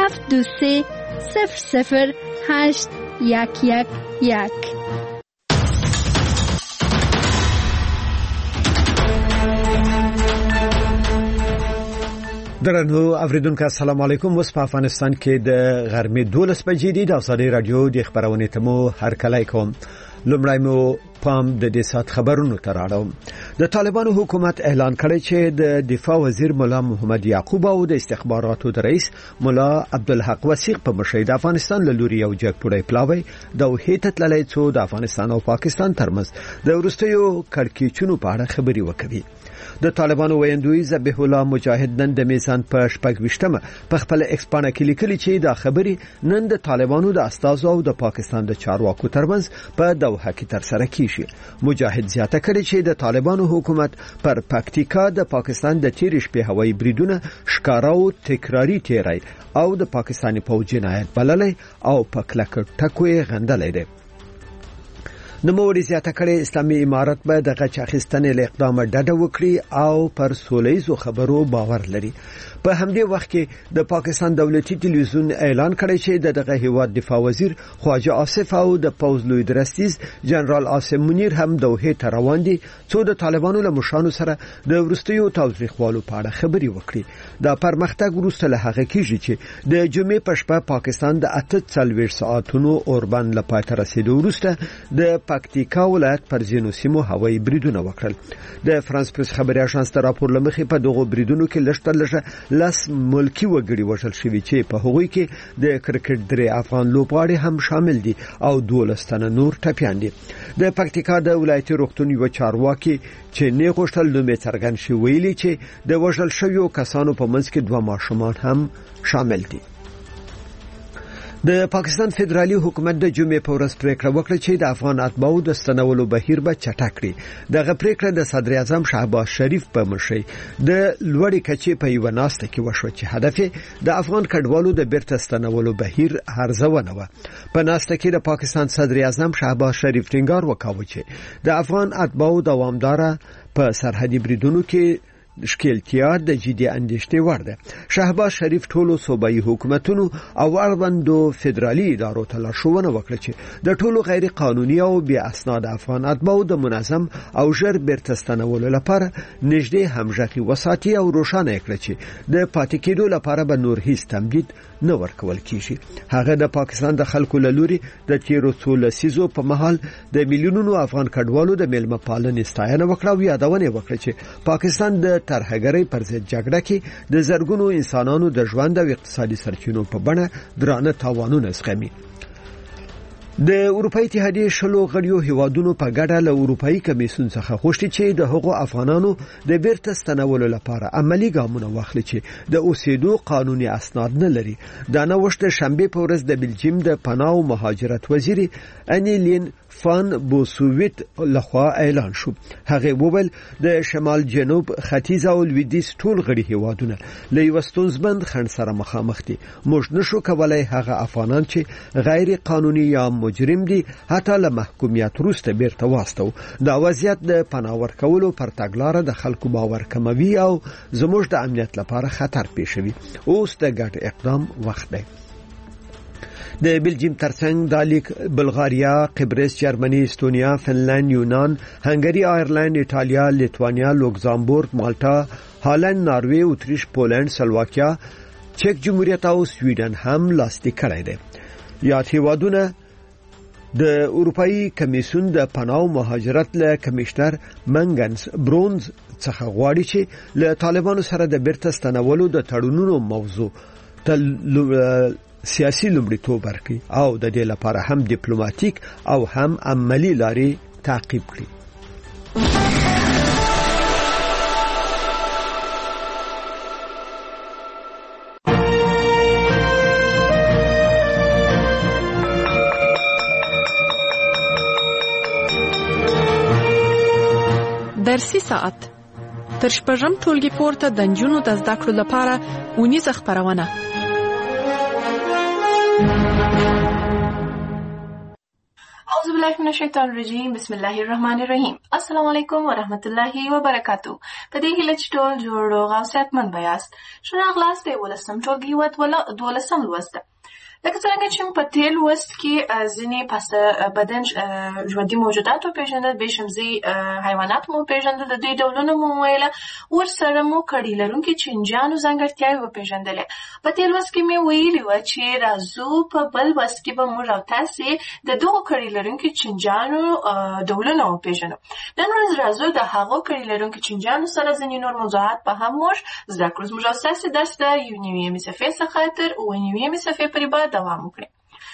723008111. درنو اوریدونکو السلام علیکم. اوس په افغانستان کې د غرمې 12 بجې دي. د ازادي رادیو د خبرونه تمو هر کله کوم. لومړی مو پام د دې سات خبرونو تراړم. د طالبانو حکومت اعلان کړی چې د دفاع وزیر مولا محمد یعقوب او د استخباراتو د رئیس مولا عبدالحق وثیق په مشرۍ د افغانستان له لوري یو جګپوړی پلاوی د وحیت تللی څو د افغانستان او پاکستان ترمنځ د ورستیو کړکېچونو په اړه خبري وکړي. د طالبانو ویندوی ذبیح الله مجاهد نن د میزان په شپږ په خپل ایکسپانه کې لیکلي چې دا خبري نن د طالبانو د استازو او د پاکستان د چارواکو ترمنځ په دوحه کې ترسره کیږي. مجاهد زیاته کړي چې د طالبانو حکومت پر پکتیکا د پاکستان د تیر شپې هوایي بریدونه ښکارا او تکراری تیری او د پاکستاني پوځ جنایت بللی او په کلک ټکوي غندلې ده. نوموړي زیاته کړي اسلامي امارت به د غچ اخیستنې له اقدام ډډه وکړي او پر سولهیزو خبرو باور لري. په همدې وخت کې د پاکستان دولتي ټلویزیون اعلان کړی چې دغه هیواد دفاع وزیر خواجه آصف او د پوځ لوی درستیز جنرال عاصم منیر هم دوحه ته روان دي څو د طالبانو له مشرانو سره د ورستیو تاوتریخوالو په اړه خبري وکړي. دا پرمختګ وروسته له هغه کېږي چې د جمعې په شپه پاکستان د 48 ساعتونو اوربان لپاره تر رسیدو وروسته د پکتیکا ولایت پر ځینو سیمو هوایي بریدونه وکړل. د فرانس پریس خبري اژانس ته راپور لمخې په دغه بریدونو کې لږ لاس ملکی وګړي وژل شوي چې په هغوی کې د کرکټ درې افغان لوبغاړي هم شامل دي او 12 تنه نور ټپيان دي. د پکتیکا د ولایتي روغتون یو چارواکي چې نه غوښتل نوم څرګند شي ویلي چې د وژل شویو کسانو په منځ کې 2 ماشومان هم شامل دي. د پاکستان فدرالي حکومت د جمعې په ورځ پریکړه وکړه چې د افغان اتباعو د ستنولو بهیر به چټک کړي. دغه پریکړه د صدر اعظم شهباز شریف په مشرۍ د لوړې کچې په یو ناسته کې وشو چې هدف د افغان کډوالو د بیرته ستنولو بهیر هرڅونه و. په ناسته کې د پاکستان صدر اعظم شهباز شریف ټینګار وکاوه چې د افغان اتباعو دوامدار په سرحدي بریدونو کې شکلتیا د جدي اندېښنې وړ ده. شهباز شریف ټولو صوبایي حکومتونو او اړوندو فدرالي ادارو ته لارښوونه وکړه چې د ټولو غیر قانوني او بې اسناد افغان اتباعو د منظم او ژر بیرته ستنولو لپاره نږدې همغږي وساتي او روښانه کړي چې د پاتې کېدو لپاره به نور هیڅ تمدید نه ورکول کیږي. هغه د پاکستان د خلکو له لوري د تیرو څو لسیزو په مهال د میلیونونو افغان کډوالو د میلمه پالنې ستاینه وکړه او یادونه وکړه چې پاکستان د ترهګرۍ پر ضد جګړه کې د زرګونو انسانانو د ژوند او اقتصادي سرچینو په بڼه درانه تاوانونه زغمي. د اروپای اتحادیې شلو غړیو هیوادونو په ګډه له اروپאי کمیسیون څخه غوښتي چې د هغو افغانانو د بیرته ستنولو لپاره عملی ګامونه واخلي چې د اوسېدو قانوني اسناد نه لري. دا نوښت د شنبه په ورځ د بلجیم د پناه او مهاجرت وزیر انیلین فان بوسوویت لخوا اعلان شو. هغه وویل د شمال جنوب ختیځ او لویدیځ ټول غړي هیوادونه له یو ستونزمند خنډ سره مخامخ دي. موږ نشو کولای هغه افغانان چې غیر قانوني یا مجرم دي حتی له محکومیت وروسته بیرته واستو. دا وضعیت د پناه ورکولو پر تګلارې د خلکو باور کموي او زموږ د امنیت لپاره خطر پیښوي. اوس د ګډ اقدام وخت دی. د بلجیم ترڅنګ د لیک بلغاریا، قبرس، جرمني، استونیا، فنلند، یونان، هنګری، آیرلند، ایتالیا، لیتوانیا، لوکزامبورګ، مالټا، هالند، ناروې، اتریش، پولند، سلواکیا، چک جمهوریت او سویډن هم لاسلیک کړی دی. یاد هیوادونه د اروپאי کمیسیون د پناه او مهاجرت له کمشنر منګنس برونز څخه غواړي چې له طالبانو سره د بیرته ستنولو د تړونونو موضوع سیاسي لومړیتوب ورکړي او د دې لپاره هم ډیپلوماټیک او هم عملی لارې تعقیب کړي. درسي ساعت تر شپږم ټولګي پورته د نجونو د زده کړو لپاره اونیزه خپرونه. أعوذ بالله من الشیطان الرجیم بسم الله الرحمن الرحیم. السلام علیکم و رحمت الله و برکاتو. په دې هیله چې ټول جوړ روغ او صحتمند بیاست. ښه راغلاست د 12 ټولګي و 12 لوست. لکه څنګه چې په تیر لوست کې ځینې پس بدن ژوندي موجودات وپېژندل، بې شمېرې حیوانات مو وپېژندل، د دوی ډولونه مو وویله، ورسره مو کړي لرونکي چینجیانو ځانګړتیاوې وپېژندلې. په تیر لوست کې مې ویلي وه چې راځو په بل لوست کې به موږ او تاسې د دغو کړي لرونکي چینجیانو ډولونه وپېژنو. نن ورځ راځو د هغو کړي لرونکي چینجیانو سره ځینې نور موضوعات به هم موږ زده کړو. زموږ او ستاسې درس د 9 صفحې څخه تر 9 صفحې پورې به دوام وکړي.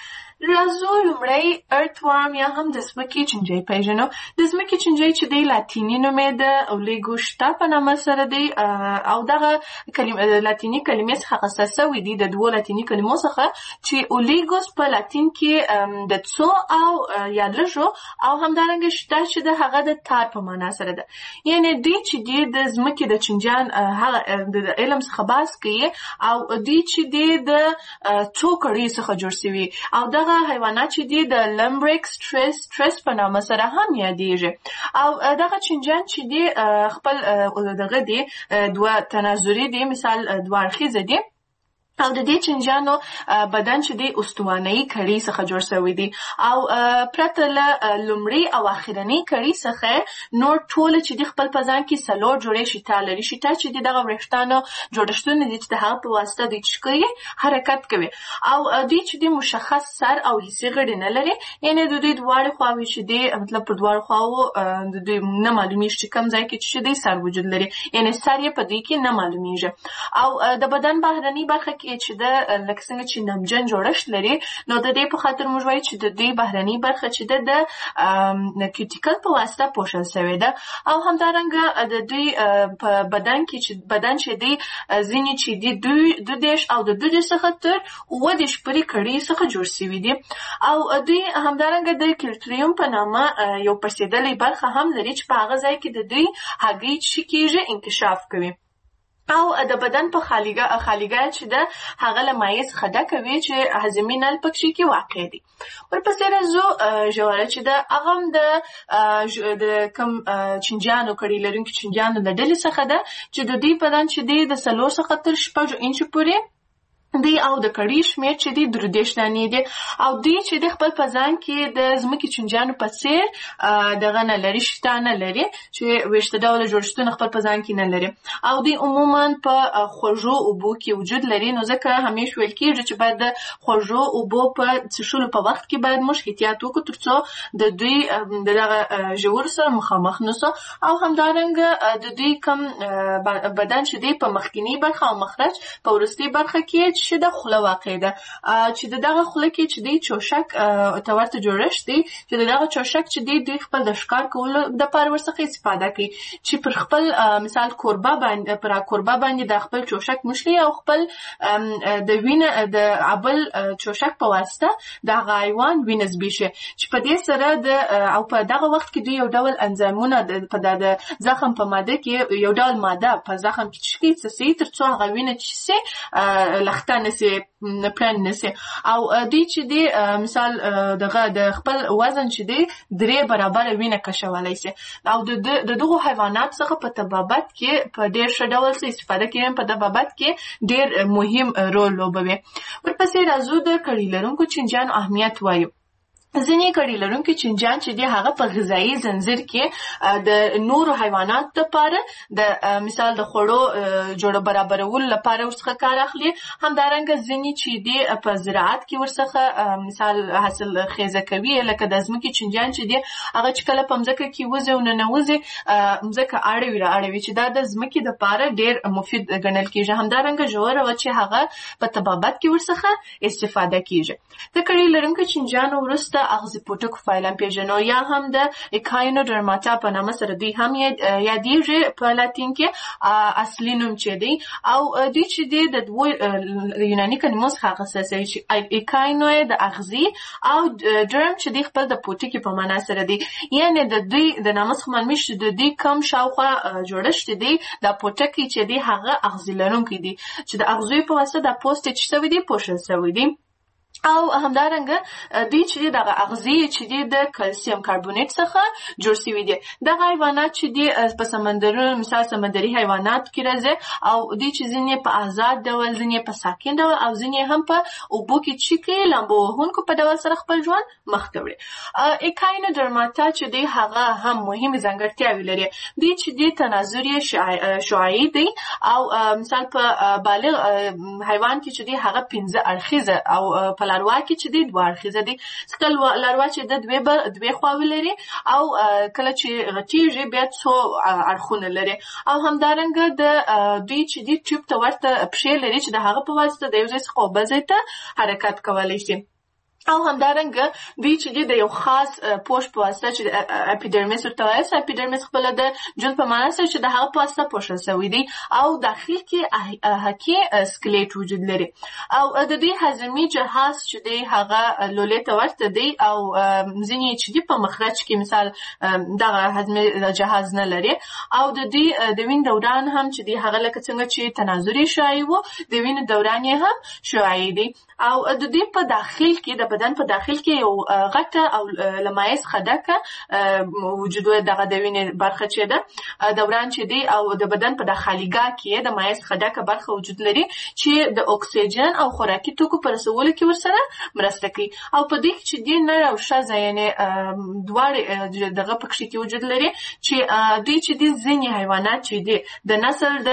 راځو لومړی ارتوارم یا هم د ځمکې چینجی پیژنو. د ځمکې چینجی چې دی لاتیني نوم یې د اولیګوشتا په نامه سره دی او دغه لاتیني کلمې څخه اخیستل سوي دي د دوو لاتیني کلمو څخه چې اولیګوس په لاتین کې د څو او یا لږو او همدارنګه شتا چې د هغه د تار په معنا سره ده. یعنې دوی چې دی د ځمکې د چینجیان هغه د علم څخه بحث کوي او دوی چې دی د څو کړیو څخه جوړ سوي او دغه حیوانات چې دي د لمبریکس ټریس په نامه سره هم یادېږي. او دغه چینجیان چې دي خپل دغه دي دوه تناظري دي، مثال دوه اړخیزه دي او د دې چینجیانو بدن چې دی استوانه‌یي کړي څخه جوړ شوی دی او پرته له لومړي او اخرنۍ کړي څخه نور ټول چې دی خپل په ځان کې څلور جوړې شیټه لري. شیټه چې دی دغه وریښتانو جوړښتونه دي چې د هغه په واسطه دوی چې کوي حرکت کوي او دوی چې دی مشخص سر او حسي غړي نه لري. یعنې د دوی دواړه خواوې چې دی مطلب په دواړو خواوو د دوی نه معلومیږي چې کوم ځای کې چې دی سر وجود لري، یعنې سر یې په دوی کې نه معلومیږي. او د بدن بهرنۍ برخه کې چې د لکه څنګه چې نمجن جوړښت لري، نو د دې په خاطر موږ وایو چې د دې بهرنۍ برخه چې د کیوټیکل په واسطه پوښل شوې ده. او همدارنګه د دوی په بدن کې چې دی ځینې چې دی 2 او د 2 څخه تر 7 پورې کړي څخه جوړ شوي دي. او دوی همدارنګه د کلټریوم په نامه یو پړسېدلې برخه هم لري چې په هغه ځای کې د دوی هګۍ چې کېږي انکشاف کوي او د بدن په خالیګاه چې ده هغه له مایع څخه ډکه وي چې هضمي نل پکې کې واقع دي. ورپسې راځو ژوره چې ده هغه هم د کوم چینجیانو کړي لرونکي چینجیانو له ډلې څخه ده چې د دوی بدن چې دی د 4 څخه تر 6 انچو پورې دی او د کړي شمېر چې دی 3 دانې دي او دوی چې د خپل په ځان کې د ځمکې چینجیانو په څېر دغه نه لري، شته نه لري چې ویشته ډوله جوړښتونه خپل په ځان کې نه لري او دوی عموما په خوږو اوبو کې وجود لري. نو ځکه همیشه ویل کېږي چې باید د خوږو اوبو په څښلو په وخت کې باید موږ احتیاط وکړو تر څو د دوی دغه ژورو سره مخامخ نسو. او همدارنګه د دوی کم بدن چې دی په مخکینی برخه او مخرج په وروستۍ برخه کې چې د خوله واقع ده چې دغه خوله کې چې دی چوشک ته ورته جوړښت دی چې دغه چوشک چې دی دوی خپل د ښکار کولو دپاره ورڅخه استفاده کوي چې پر خپل مثال کوربه باندې د خپل چوشک مشلي او خپل د وینې د عبل چوشک په واسطه دغه حیوان وینه زبېښي چې په دې سره او په دغه وخت کې دوی یو ډول انزایمونه په د زخم په ماده کې یو ډول ماده په زخم کې څه تر څو هغه وینه چې لخته نسی پلان نسی او دوی چې دی مثال دغه د خپل وزن چې دی 3 برابر وینه کشولای شي او د دغه حیوانات څخه په طبابت کې په ډېر ښه ډول استفاده کوي، په طبابت کې ډېر مهم رول لوبوي. ورپسې راځو د کړي لرونکو چینجیانو اهمیت وایو. ځینې کړي لرونکي چینجیان چې دی هغه په غذایي زنځیر کې د نورو حیواناتو لپاره د مثال د خوړو جوړه برابرولو لپاره ورڅخه کار اخلي. همدارنګه ځینې چې دی په زراعت کې ورڅخه مثال حاصل خیزه کوي، لکه د ځمکې چینجیان چې دی هغه چې کله په ځمکه کې وځي او ننوځي ځمکه اړوي چې دا د ځمکې لپاره ډېر مفید ګڼل کېږي. همدارنګه ژوره وه چې هغه په طبابت کې ورڅخه استفاده کېږي. د کړي لرونکو چینجیانو وروسته اغزي پوټکو فایلم پیژنو یا هم د اکاینوډرماټا په نامه سره دوی هم یادېږي په لاتین کې اصلي نوم چې دی او دوی چې دی د دوه یوناني کلمو څخه اخیستل شوی چې اکاینو د اغزي او ډرم چې دی خپل د پوټکي په معنا سره دی. یعنې د دوی د نامه څخه معلومېږي چې د دوی کم شاوخوا جوړښت دی د پوټکي چې دی هغه اغزي لرونکی دی چې د اغزیو په واسطه د پوست چې شوی دی پوښل شوی دی. او همدارنګه دوی چې د اغذیه چې د کلسیم کاربونیت څخه جوړ شوی دي. دغه حیوانات چې دي په سمندرونو مثال سمندري حیوانات کې راځي او دوی چې ځینې په آزاد ډول ځینې په ساکن ډول او ځینې هم په اوبو کې چې کې لامبو وهونکو په ډول سره خپل ژوند مخ ته وړي. ایکاینوډرماتا چې دی هغه هم مهمه ځانګړتیاوې لري. دوی چې د تناظري شعاعي دي او مثال په بالغ حیوان کې چې دی هغه 15 اړخیزه او په لاروا کې چې دی دوه اړخیزه دي. سکل لاروا چې د دوه خواوې لري او کله چې غټیږي بیا څو اړخونه لري او همدارنګه د دوی چې دی ټیوب ته ورته پښې لري چې د هغه په واسطه د یو ځای څخه بل ځای ته حرکت کولی شي او همدارنګه دوی چې د یو خاص پوښ په واسطه چې اپیډرمیس ورته وایي. اپیډرمیس خپل د جون په معنا سره چې د هغه په واسطه پوښل شوی دی او داخل کې حقي سکلیټ وجود لري او د دې هضمي جهاز چې دی هغه لولې ته ورته دی او ځینې چې دی په مخرج کې مثال دغه هضمي جهاز نه لري او د دې د وین دوران هم چې دی هغه لکه څنګه چې تناظري شایي وو د وین دوران یې هم شایي دی او د دې په داخل کې د بدن په داخل کې یو غټه او لمایز خدکه وجود دغه د وینې برخه چې ده دوران چې دی او د بدن په داخليګه کې د مایز خدکه برخه وجود لري چې د اکسیجن او خوراکي توکو پر رسولو کې ورسره مرسته کوي او په دې چې دی نه او شازه یعنی دواړه دغه پکښې کې وجود لري چې دوی چې دی ځینې حیوانات چې دی د نسل د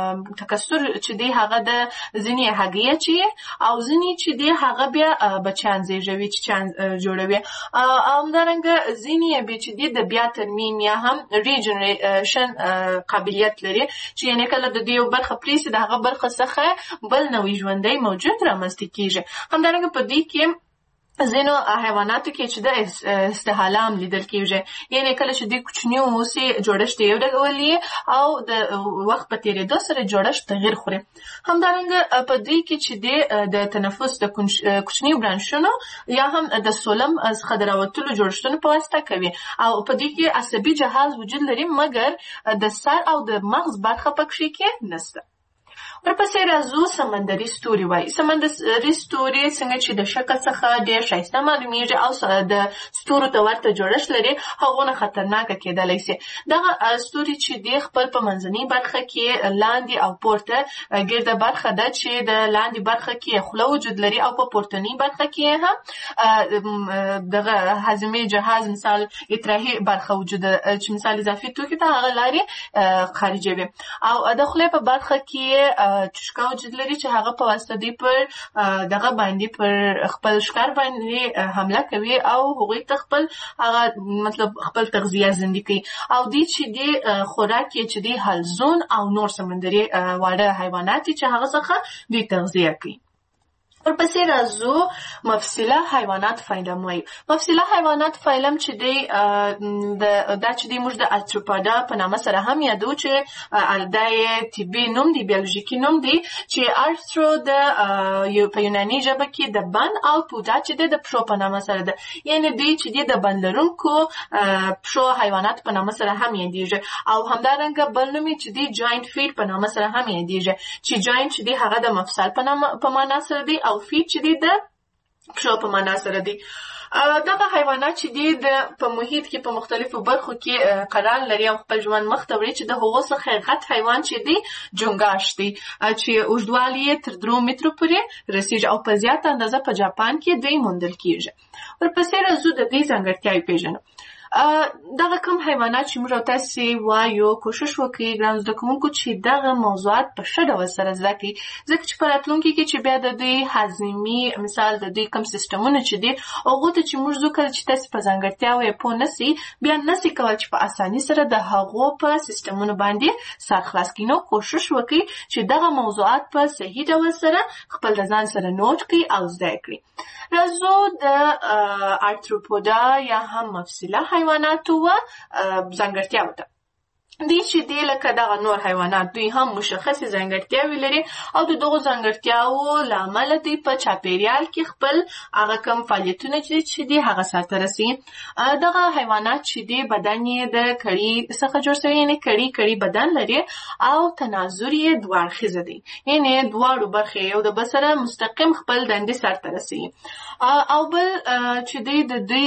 تکثر چې دی هغه د ځینې هګیه چې او ځینې چې دی هغه بیا بچان زیږوي چې چان جوړوي او همدارنګه ځینې بیا چې دی د بیا ترمیم یا هم ریجنریشن قابلیت لري چې یعنی کله د دې یو برخه پریسي د هغه برخه څخه بل نوې ژوندی موجود رامنځته کیږي. همدارنګه په دې کې ځینو حیواناتو کې چې د استحالام لیدل کېږي یعنی کله چې د کوچني اوسي جوړښت یو ډول او د وخت په تیریدو سره جوړښت تغیر خوري. همدارنګه په دې کې چې د تنفس د کوچني برانشونو یا هم د سولم څخه د راوتلو جوړښتونو په واسطه کوي او په دې کې عصبي جهاز وجود لري مګر د سر او د مغز برخه پکې کې نشته. ورپسې راځو سمندري ستوري وایي. سمندري ستوري څنګه چې د شکل څخه ډېر ښایسته معلومیږي او د ستورو ته ورته جوړښت لري هغونه خطرناکه کېدلی شي. دغه ستوري چې د خپل په منځنۍ برخه کې لاندې او پورته ګرده برخه ده چې د لاندې برخه کې خوله وجود لري او په پورتنۍ برخه کې هم دغه هضمي جهاز مثال اطراحي برخه وجود چې مثال اضافي توکي ته هغه لارې خارجوي او د خولې په برخه کې چشکا وجود لري چې هغه په واسطه دی پر دغه باندې پر خپل ښکار باندې حمله کوي او هغوی ته خپل هغه مطلب خپل تغذیه زندگی کوي او دی چې دی خوراک یې چې دی حلزون او نور سمندري واړه حیوانات چې هغه څخه دی تغذیه کوي. ورپسې راځو مفصله حیوانات فایلم وایي. مفصله حیوانات فایلم چې دی دا چې دی موږ د ارتروپودا په نامه سره هم یادو چې دا یې طبي نوم دی بیولوژیکي نوم دی چې ارترو د په یوناني ژبه کې د بند او پودا چې دی د پښو په نامه سره ده یعنی دی چې دی د بند لرونکو پښو حیوانات په نامه سره هم یادیږي او همدارنګه بل نوم چې دی جاینټ فیټ په نامه سره هم یادیږي چې جاینټ چې دی هغه د مفصل په معنا سره دی او فیټ چې دی د پښو په معنا سره دی. دغه حیوانات چې دی په محیط کې په مختلفو برخو کې قرار لري او خپل ژوند مخ ته وړي چې د هغو څخه غټ حیوان چې دی جونګاش دی چې اوږدوالی یې تر 3 مترو پورې رسیږي او په زیاته اندازه په جاپان کې دی موندل کیږي. ورپسې راځو د دې ځانګړتیاوې پیژنو. دغه کوم حیوانات چې موږ تاسو وایو کوشش وکړئ ګران زده کوونکو چې دغه موضوعات په ښه ډول سره زده کړئ ځکه چې په راتلونکي کې چې بیا د دوی هضمي مثال د دوی کوم سیستمونه چې دي هغو ته چې موږ ځکه چې تاسو په ځانګړتیاوو یې پوه نسئ بیا نسئ کولی چې په اساني سره د هغو په سیستمونو باندې سر خلاص کړئ. نو کوشش وکړئ چې دغه موضوعات په صحیح ډول سره خپل د ځان سره نوټ کړئ او زده کړئ. راځو د ارتروپودا یا هم مفصله حیواناتو و ځانګړتیاو ته. دي چې دی لکه دغه نور حیوانات دوی هم مشخصې ځانګړتیاوې لري او د دغو ځانګړتیاوو له امله دوی په چاپیریال کې خپل هغه کوم فعالیتونه چې دي هغه سرته رسوي. دغه حیوانات چې دي بدن یې د کړي څخه جوړ شوی، یعنې کړي بدن لري او تناظر یې دوه اړخیزه دی، یعنې دواړو برخې یو د بل سره مستقیم خپل دندې سرته رسوي. او بل چې دوی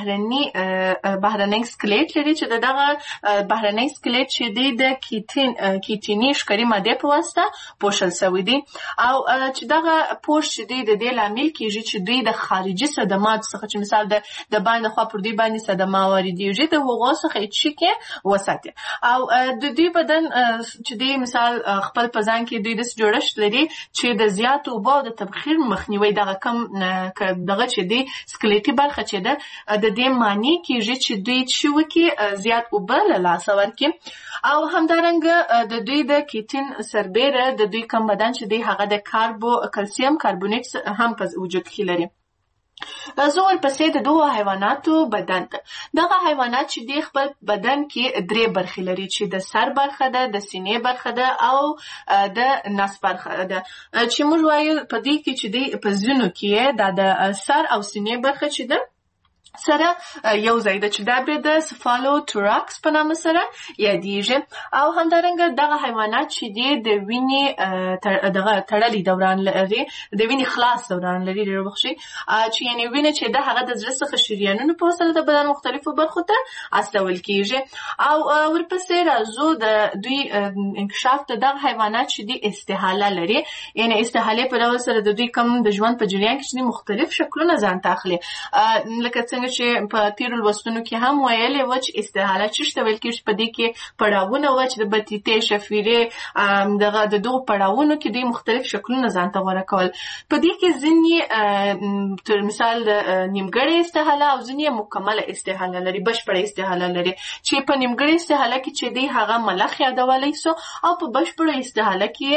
بهرنی سکلیټ لري چې دغه بهرنی سکلیټ چې دی د کیټیني ښکاري مادې په واسطه پوښل شوی دی او چې دغه پوښ چې دی د دې لامل کیږي چې دوی د خارجي صدماتو څخه چې مثال د باندې خوا پر دوی باندې صدمه واردېږي د هغو څخه یې ټیکې وساتي. او د دوی بدن چې دی مثال خپل په ځان کې دوی داسې جوړښت لري چې د زیاتو اوبو او د تبخیر مخنیوی دغه کم دغه چې دی سکلیټي برخه چې ده د دې معنی کیږي چې دوی چې وکړي زیات اوبه له لاسه ورکړي. او همدارنګه د دوی د کیټین سربیره د دوی کم بدن چې دی هغه د کلسیم کاربونیټ هم په وجود کې لري. زه ورپسې د دوه حیواناتو بدن ته. دغه حیوانات چې دی خپل بدن کې 3 برخې لري چې د سر برخه ده، د سینې برخه ده او د نس برخه ده. چې موږ وایو په دې کې چې دی په ځینو کې د سر او سینې برخه چې ده سره یو ځای ده چې دا به د سفالوتوراکس په نامه سره یادیږي. او همدارنګه دغه حیوانات چې دی د وینې دغه تړلي دوران لري، د وینې خلاص دوران لري چې یعنې وینه چې ده هغه د زړه څخه شریانونو په وسیله د بدن مختلفو برخو ته استول کیږي. او ورپسې راځو د دوی انکشاف د دغه حیوانات چې دی استحاله لري، یعنې استحاله په ډول سره د دوی کوم د ژوند په جریان کې چې مختلف شکلونه ځان ته اخلي. لکه څنګه چې په تیرو لوستونو کې هم ویلې و چې استحاله چې ته ویل کېږي په دې کې پړاوونه و چې د بتیتې شفیرې دغه د دغو پړاوونو کې دوی مختلف شکلونه ځان ته غوره کول. په دې کې ځینې تر مثال نیمګړې استحاله او ځینې مکمله استحاله لري، بشپړه استحاله لري چې په نیمګړې استحاله کې چې دی هغه ملخ یادولی سو او په بشپړه استحاله کې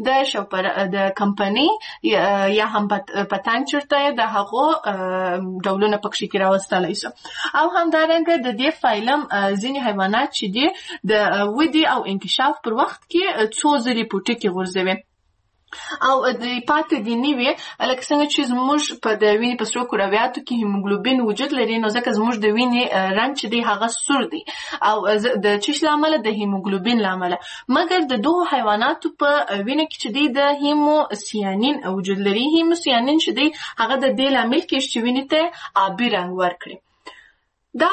د کمپنۍ یا هم پتنګ چرته د هغو ډولونه پکښې کې راوستلی سو. او همدارنګه د دې فایلم ځینې حیوانات چې دي د ودې او انکشاف پر وخت کې څو ځلې پوټې کې غورځوي او د پاتې دي نوي لکه څنګه چې زموږ په د وینې په سرو کرویاتو کې هیموګلوبین وجود لري، نو ځکه زموږ د وینې رنګ چې دی هغه سور دی او د چیش له امله د هیموګلوبین له امله. مګر د دغو حیواناتو په وینه کې چې دی د هیموسیانین وجود لري. هیموسیانین چې دی هغه د دې لامل کېږي چې وینې ته آبي رنګ ورکړي. دا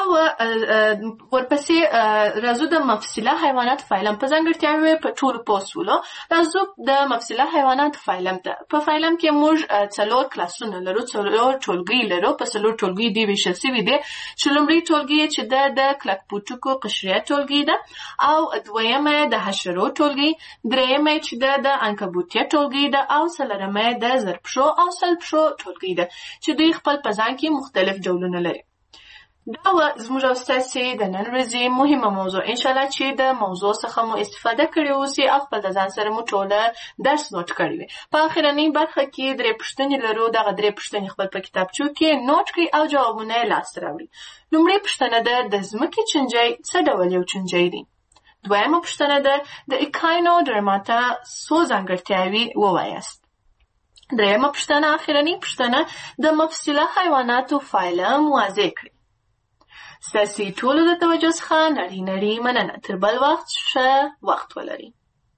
ورپسې راځو د مفصله حیوانات فایلم په ځانګړتیاوې په ټولو پوسولو. راځو د مفصله حیوانات فایلم ته. په فایلم کې موږ 4 کلاسونه لرو، 4 ټولګي لرو. په 4 ټولګي دی ویشل شوي دي چې لومړی ټولګي چې د کلکپوټکو قشریه ټولګي ده او دویمه د حشرو ټولګي، دریمه چې د عنکبوتیه ټولګي ده او څلورمه د زرپشو او سلپشو ټولګي ده چې دوی خپل په ځان کې مختلف ډولونه لري. دا زموږ او ستاسې د نن ورځې مهمه موضوع. انشاءالله چې د موضوع څخه مو استفاده کړې اوسي او خپل د ځان سره مو ټوله درس نوټ کړی وي. په اخرنۍ برخه کې 3 پوښتنې لرو. دغه 3 پوښتنې خپل په کتابچو کې نوټ کړئ او جوابونه یې لاسته راوړئ. لومړۍ پوښتنه ده د ځمکې چینجی څه ډول یو چینجی دی؟ دویمه پوښتنه ده د اکاینوډرماتا څو ځانګړتیاوې ووایاست؟ دریمه پوښتنه اخرنۍ پوښتنه د مفصله حیواناتو فایلم واضح کړئ. ستاسې ټولو د توجه څخه نړۍ مننه. تر بل وخت ښه وخت ولرئ.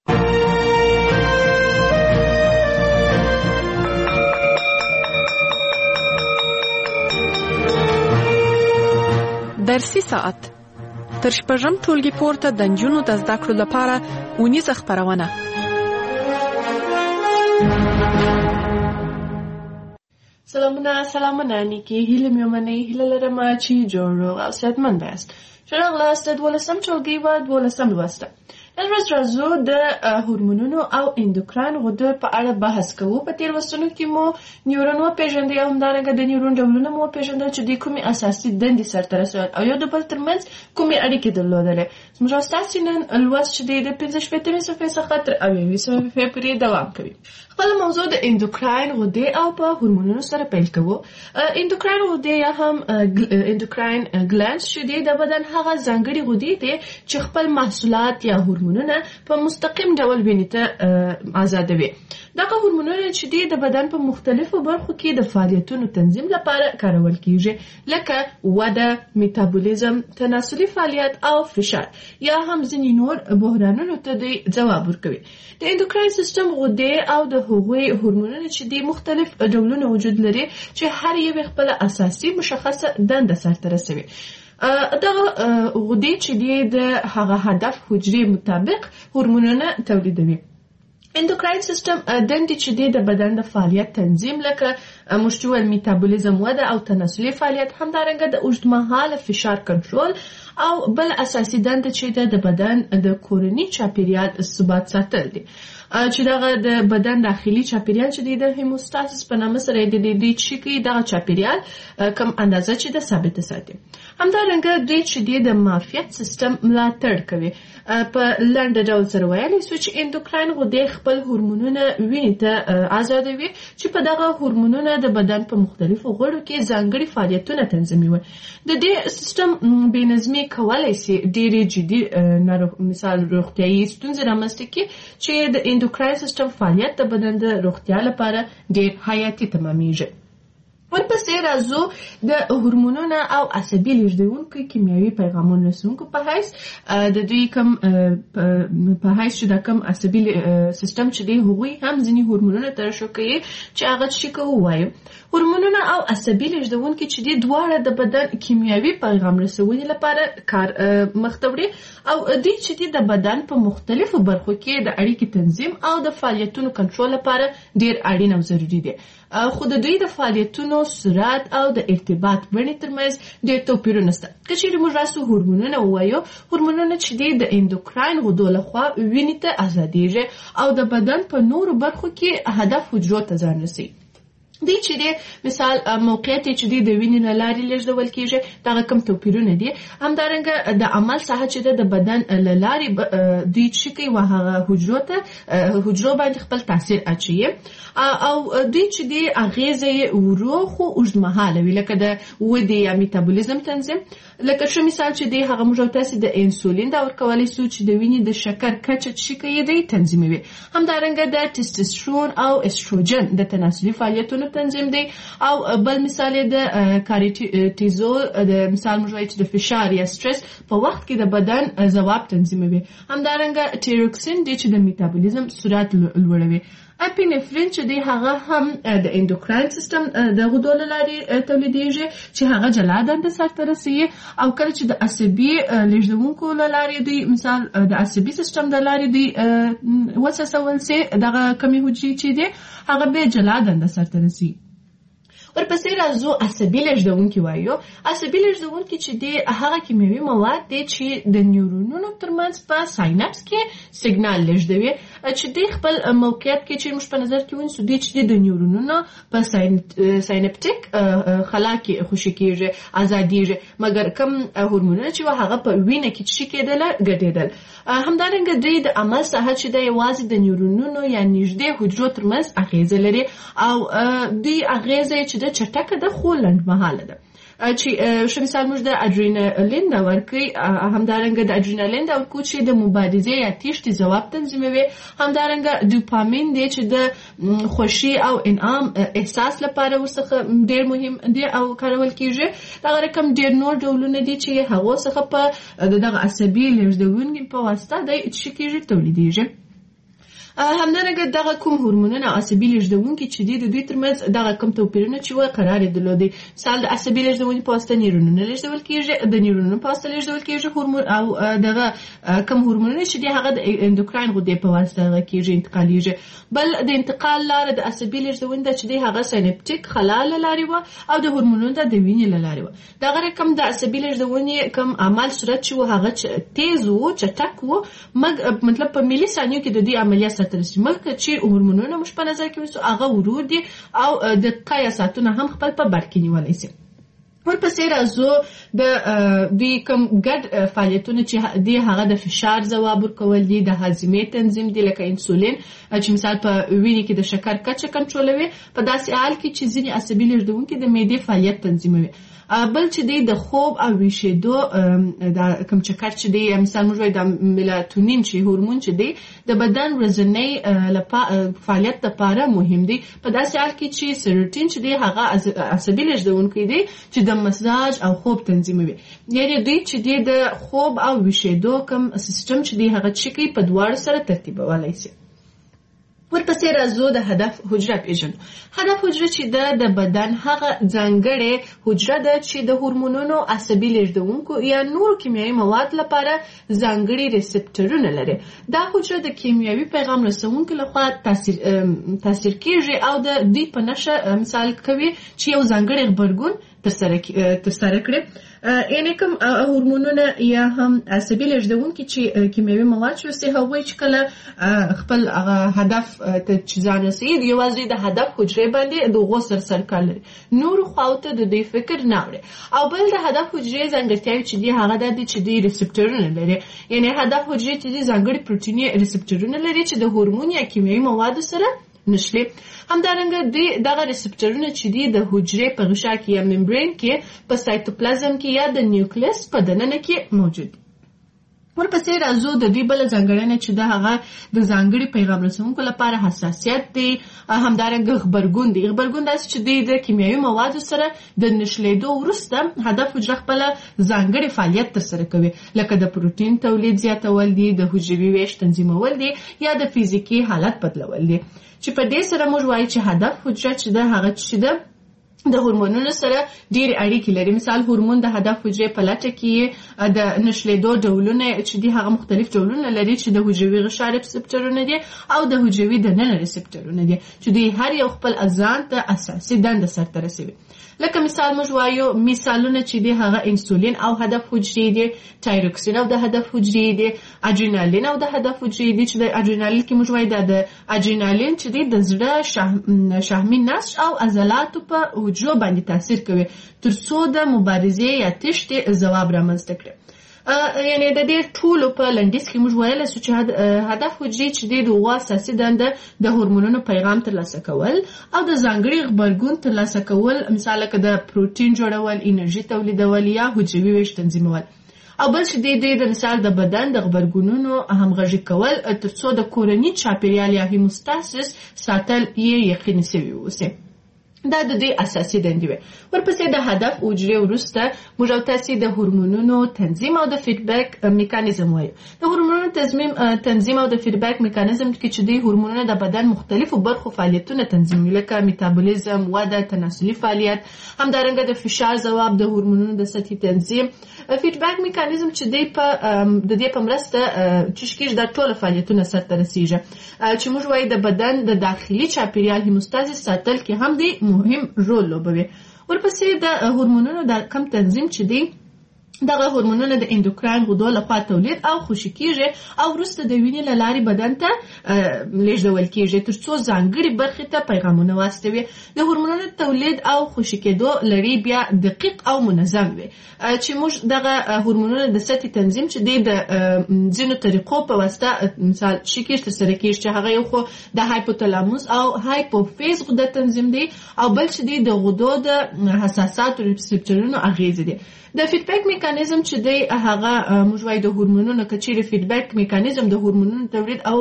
درسي ساعت تر شپږم ټولګي پورته د نجونو د زده کړو لپاره اونیزه خپرونه. سلامونه نیکی هیله مې ومنئ. هیله لرم چې جوړ روغ او صحتمند یاست. ښه راغلاست د 12م ټولګي و 12م لوست. نن ورځ راځو د هورمونونو او اندوکراین غدو په اړه بحث کوو. په تیر وختونو کې مو نیورون وپېژندل او همدارنګه د نیورون ډولونه مو وپېژندل چې د کومې اساسي دندې سرته رسول او یو د بل ترمنځ کومې اړیکې درلودلې. زموږ ستاسو نن لوست چې د 15 صفحې څخه تر 20 صفحې پورې دوام کوي. خپل موضوع د اندوکراین غدې او په هورمونونو سره پیل کوو. اندوکراین غدې یا هم اندوکراین ګلانډز چې د بدن هغه ځانګړي غدې دي چې خپل محصولات یا هورمونونه په مستقیم ډول وینې ته آزادوي. دغه هورمونونه چې د بدن په مختلفو برخو کې د فعالیتونو تنظیم لپاره کارول کیږي، لکه وده، میتابولیزم، تناسلي فعالیت او فشار یا هم ځینې نور بحرانونو ته ځواب ورکوي. د اندوکراین سیستم غدې او د هغوی هورمونونه چې مختلف ډولونه وجود لري چې هر یو خپل اساسي مشخصه دنده سرته رسوي. دغه غدې چې د هغه هدف حجرې مطابق هورمونونه تولیدوي. اندوکراین سیستم دندې چې د بدن د فعالیت تنظیم لکه مشتوال میتابولیزم، وده او تناسلي فعالیت، همدارنګه د اوږدمهاله فشار کنټرول او بل اساسي دنده چې د بدن د کورني چاپیریال ثبات ساتل دي. چې دغه د بدن داخلي چاپیریال چې د هیموستاسیس په نامه سره د چې دغه چاپیریال کم اندازه چې د ثابت ساتي. همدارنګه چې د معافیت سیستم ملاتړ کوي. په لنډ ډول سره ویلی سو چې اندوکراین غدې خپل هورمونونه وینې ته آزادوي چې په دغه هورمونونه د بدن په مختلفو غړو کې ځانګړي فعالیتونه تنظیموي. د دې سیستم بې نظمي کولی شي ډېرې جدي مثال روغتیایي ستونزې رامنځته کړي چې د اندوکراین سیستم فعالیت د بدن د روغتیا لپاره ډېر حیاتي تمامیږي. ورپسې راځو د هورمونونو او عصبي لیږدونکو کیمیاوي پیغامونو رسونکو په حیث د دوی کوم په حیث چې د کوم عصبي سیستم چې دی هغوی هم ځینې هورمونونه ترشح کوي چې هغه چې کوو وایو. هورمونونه او عصبي لیږدونکي چې دی دواړه د بدن کیمیاوي پیغام رسونې لپاره کار مخته وړي او دوی چې دی د بدن په مختلفو برخو کې د اړیکې تنظیم او د فعالیتونو کنټرول لپاره ډېر اړین او ضروري دي. خو د دوی د فعالیتونو سرعت او د ارتباط بڼې ترمنځ ډېر توپیرونه شته. که چیرې موږ راسو هورمونونه ووایو، هورمونونه چې د اندوکراین غدو لخوا وینې ته آزادېږي او د بدن په نورو برخو کې هدف حجرو ته ځان رسوي. دی چې مثال موقعیت چې د وینې له لارې لیږدول کیږي، دغه کوم توپیرونه دي. همدارنګه د عمل ساحه چې د بدن له لارې دوی چې کوي هغه حجرو باندې خپل تاثیر اچوي او دوی چې د اغیزې ورو خو اوږدمهاله وي، لکه د ودې یا میتابولیزم تنظیم. لکه ښه مثال چې هغه موږ تاسو د انسولین دا ورکولی سو چې د وینې د شکر کچه چې کوي دی تنظیموي. همدارنګه د ټیسټوسترون او استروجن د تناسلي فعالیتونو تنظیم دی او بل مثال د کارټیزول د مثال موږ وایو چې د فشار یا سټرس په وخت کې د بدن ځواب تنظیموي. همدارنګه ټیروکسین دی چې د میتابولیزم سرعت لوړوي. اپینفرین چې دی هغه هم د اندوکراین سیستم د غدو له لارې تولیدېږي چې هغه جلا دنده سرته رسوي او کله چې د عصبي لیږدونکو له لارې دوی مثال د عصبي سیستم د لارې دوی وسوسول سي دغه کمې حجرې چې دی هغه به جلا دنده سرته رسوي. ورپسې راځو عصبي لیږدونکي وایو. عصبي لیږدونکي چې دی هغه کیمیاوي مواد دی چې د نیورونونو ترمنځ په ساینپس کې سیګنال لیږدوي چې دی خپل موقعیت کې چې موږ په نظر کې ونیسو دی چې د نیورونونو په ساینپټیک خلا کې خوشې کېږي، آزادېږي، مګر کوم هورمونونه چې هغه په وینه کې چې کېدله ګډېدل. همدارنګه دوی د عمل ساحه چې دی یوازې د نیورونونو یا نږدې حجرو ترمنځ اغیزه لري او دوی اغیزه چې د چټکه ده خو لنډمهاله ده. چې ښه مثال موږ د اډرینالین دا ورکوي، همدارنګه د اډرینالین دا ورکوي چې د مبارزې یا تیښتې ځواب تنظیموي. همدارنګه ډوپامین دی چې د خوښي او انعام احساس لپاره ورڅخه ډېر مهم دی او کارول کیږي. دغه رقم ډېر نور ډولونه دي چې هغو څخه په دغه عصبي لیږدونکي په واسطه د چې کیږي تولیدېږي. همدارنګه دغه کوم هورمونونه عصبي لیږدونکي چې دي د دوی ترمنځ دغه کوم توپیرونه چې وایي قرار یې درلودی. مثال د عصبي لیږدونې په واسطه نیورونونه لیږدول کېږي، د نیورونونو په واسطه لیږدول کېږي هورمون، او دغه کوم هورمونونه چې دي هغه د اندوکراین غدې په واسطه هغه کېږي، انتقالیږي. بل د انتقال لاره د عصبي لیږدونې ده چې دی هغه ساینپټیک خلا له لارې وه او د هورمونونو د وینې له لارې وه. دغه رقم د عصبي لیږدونې کوم عمل صورت چې و هغه تیز و، چټک و، مطلب په ملي ثانیو کې د دوی عملیات سرته رسي. مخکې چې هورمونونه موږ په نظر کې ونیسو هغه ورور دي او دقیقه یا ساعتونه هم خپل په بر کې نیولی شي. ورپسې راځو د دوی کوم ګډ فعالیتونه چې دی هغه د فشار ځواب ورکول دي، د هاضمې تنظیم دی لکه انسولین چې مثال په وینې کې د شکر کچه کنټرولوي، په داسې حال کې چې ځینې عصبي لیږدونکي د معدې فعالیت تنظیموي. بل چې دی د خوب او ویښېدو د کوم چکر چې دی، مثال موږ وایو د میلاتونین چې هورمون چې دی د بدن ورځنی فعالیت لپاره مهم دی، په داسې حال کې چې سیروټین چې دی هغه عصبي لیږدونکی دی چې د مزاج او خوب تنظیموي. یعنې دوی چې دی د خوب او ویښېدو کوم سیستم چې دی هغه چې کوي په دواړو سره ترتیبولی شي. ورپسې راځو د هدف حجره پیژنو. هدف حجره چې د بدن هغه ځانګړې حجره ده چې د هورمونونو، عصبي لیږدونکو یا نورو کیمیاوي مواد لپاره ځانګړي ریسپټرونه لري. دا حجره د کیمیاوي پیغام رسونکو لخوا تاثیر کېږي او د دوی په نښه مثال کوي چې یو ځانګړی غبرګون ترسره کړي. یعنې کوم هورمونونه یا هم عصبي لیږدونکي چې کیمیاوي مواد چې هغوی چې کله خپل هدف ته چې ځان رسوي یوازې د هدف حجرې باندې د هغو سره کار لري، نورو خواو ته د دوی فکر نه وړي. او بل د هدف حجرې ځانګړتیاوې چې دي هغه دا دي چې دوی ریسپټرونه لري. یعنې هدف حجرې چې دي ځانګړي پروټیني ریسپټرونه لري چې د هورمون یا کیمیاوي موادو سره نښلي. همدارنګه دوی دغه ریسپټرونه چې دي د حجرې په غشا کې یا ممبرین کې، په سایتوپلازم کې یا د نیوکلیس په دننه کې موجود دي. ورپسې راځو د دوی بله ځانګړنه چې د هغه د ځانګړي پیغام رسونکو لپاره حساسیت دی، همدارنګه غبرګون دی. غبرګون داسې چې دوی د کیمیاوي موادو سره د نښلېدو وروسته هدف حجره خپله ځانګړي فعالیت ترسره کوي، لکه د پروټین تولید زیاتول دي، د حجروي ویش تنظیمول دي یا د فزیکي حالت بدلول دي. چې په دې سره موږ وایو چې هدف حجره چې ده هغه چې ده د هورمونونو سره ډېرې اړیکې لري. مثال هورمون د هدف حجرې په لټه کې د نښلېدو ډولونه چې دي هغه مختلف ډولونه لري چې د حجروي غشا ریسپټرونه دي او د حجروي دننه ریسپټرونه دي چې دوی هر یو خپل ځان ته اساسي دنده سرته رسوي. لکه مثال موږ وایو مثالونه چې دي هغه انسولین او هدف حجرې دي، تایروکسین او د هدف حجرې دي، اډرینالین او د هدف حجرې دي چې د اډرینالین کې موږ وایو د اډرینالین چې دی د زړه شحمي نسج او عضلاتو په حجرو باندې تاثیر کوي تر څو د مبارزې یا تښتې ځواب رامنځته کړي. یعنې د دې ټولو په لنډیز کې موږ ویلی سو چې هدف حجرې چې دی د هغو اساسي دنده د هورمونونو پیغام ترلاسه کول او د ځانګړي غبرګون ترلاسه کول، مثال لکه د پروټین جوړول، انرژي تولیدول یا حجروي ویش تنظیمول. او بل چې دی د مثال د بدن د غبرګونونو همغږي کول تر څو د کورني چاپیریال یا هیموستاسیس ساتل یې یقیني شوي اوسي. دا د دې اساسي دندې وي. ورپسې د هدف حجرې وروسته موږ او تاسې د هورمونونو تنظیم او د فیډبیک میکانیزم وایو. د هورمونونو تنظیم او د فیډبیک میکانیزم کې چې دوی هورمونونه د بدن مختلفو برخو فعالیتونه تنظیموي، لکه میتابولیزم، وده، تناسلي فعالیت، همدارنګه د فشار ځواب، د هورمونونو د سطحي تنظیم. فیډبیک میکانیزم چې دی د دې په مرسته چې کېږي دا ټول فعالیتونه سرته رسیږي چې موږ وایو د بدن د داخلي چاپیریال هیموستاسیس ساتل کې هم دی مهم رول لوبوي. ورپسې د هورمونونو د کم تنظیم چې دی دغه هورمونونه د اندوکراین غدو لخوا تولید او خوشې کېږي او وروسته د وینې له لارې بدن ته لیږدول کېږي تر څو ځانګړې برخې ته پیغامونه واستوي. د هورمونونو تولید او خوشې کېدو لړۍ بیا دقیق او منظم وي چې موږ دغه هورمونونه د سطحي تنظیم چې دی د ځینو طریقو په واسطه مثال چې کېږي ترسره کېږي چې هغه یو خو د هایپوتالاموس او هایپوفیز غده تنظیم دی او بل چې دی د غدو د حساساتو ریسپټرونو اغېزې دی. د فیډبیک میکانیزم چې دی هغه موږ وایو د هورمونونو که چیرې فیډبیک میکانیزم د هورمونونو تولید او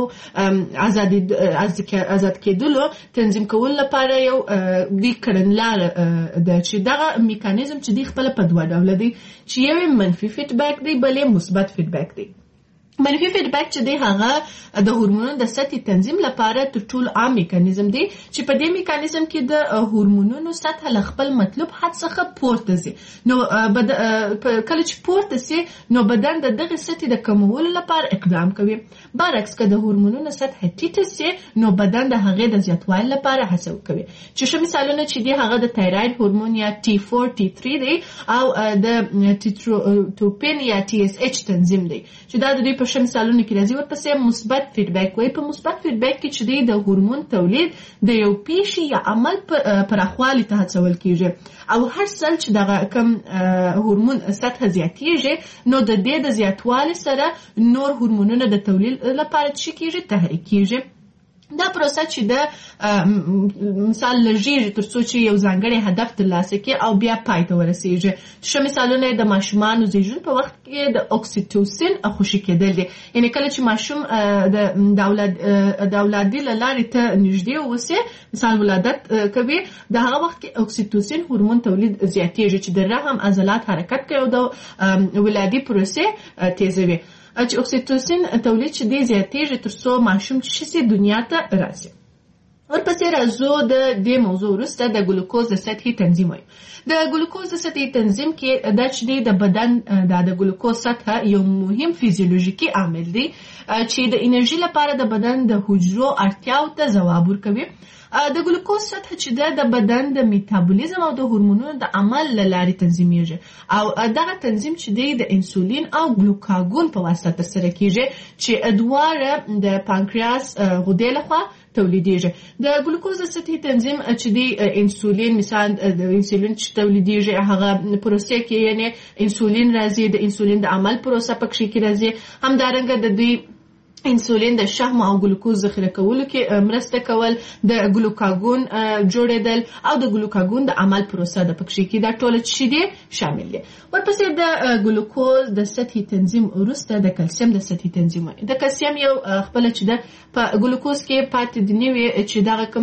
آزاد کېدلو تنظیم کولو لپاره یو دی کړنلاره ده چې دغه میکانیزم چې دی خپله په دوه ډوله دی چې یو منفي فیډبیک دی بل یې مثبت فیډبیک دی. منفي فیډبیک چې دی هغه د هورمونونو د سطحي تنظیم لپاره تر ټولو عام میکانیزم دی چې په دې میکانیزم کې د هورمونونو سطح له خپل مطلوب حد څخه پورته ځي. نو کله چې پورته سي نو بدن د دغه سطحې د کمولو لپاره اقدام کوي. برعکس که د هورمونونو سطح ټیټه سي نو بدن د هغې د زیاتوالي لپاره هڅه کوي. چې ښه مثالونه چې دی هغه د تایراید هورمون یا T4 T3 دی او د ټیټروپین یا TSH تنظیم دی چې دا د دوی په ښه مثالونو کې راځي. ورپسې مثبت فیډبیک وایي. په مثبت فیډبیک کې چې دی د هورمون تولید د یو پیښې یا عمل پراخوالي ته هڅول کیږي او هر ځل چې دغه کم هورمون سطح زیاتیږي نو د دې د زیاتوالي سره نور هورمونونه د تولید لپاره څه کیږي تحریک کیږي. دا پروسه چې د مثال لږیږي تر څو چې یو ځانګړی هدف ترلاسه کړي او بیا پای ته ورسیږي. ښه مثالونه د ماشومانو زیږون په وخت کې د اکسیټوسین خوشي کېدل دي. یعنې کله چې ماشوم د اولادي له لارې ته نږدې اوسي مثال ولادت کوي د هغه وخت کې اکسیټوسین هورمون تولید زیاتیږي چې د رحم عضلات حرکت کوي او د ولادي پروسې تیزوي. چې اکسیټوسین تولید چې دی زیاتیږي تر څو ماشوم چې شي دنیا ته راسي. ورپسې راځو د دې موضوع وروسته د ګلوکوز د سطحي تنظیم وایو. د ګلوکوز د سطحي تنظیم کې دا چې دی د بدن د ګلوکوز سطح یو مهم فیزیولوژیکي عامل دی چې د انرژي لپاره د بدن د حجرو اړتیاو ته ځواب ورکوي. د ګلوکوز سطح چې د بدن د میتابولیزم او د هورمونونو د عمل له لارې تنظیمیږي او دغه تنظیم چې دی د انسولین او ګلوکاګون په واسطه ترسره کیږي چې دواړه د پانکریاس غدې لخوا تولیدیږي. د ګلوکوز سطحي تنظیم چې دی انسولین مثال د انسولین چې تولیدیږي هغه پروسې کې یعنی انسولین راځي د انسولین د عمل پروسه پکې کې راځي. همدارنګه د دوی انسولین د شحم او ګلوکوز ذخیره کولو کې مرسته کول د ګلوکاګون جوړېدل او د ګلوکاګون د عمل پروسه د پکې کې دا ټول چې دي شامل دي. ورپسې د ګلوکوز د سطحي تنظیم وروسته د کلسیم د سطحي تنظیم د کلسیم یو خپل چې د په ګلوکوز کې پاتې دی نیوي چې دا کوم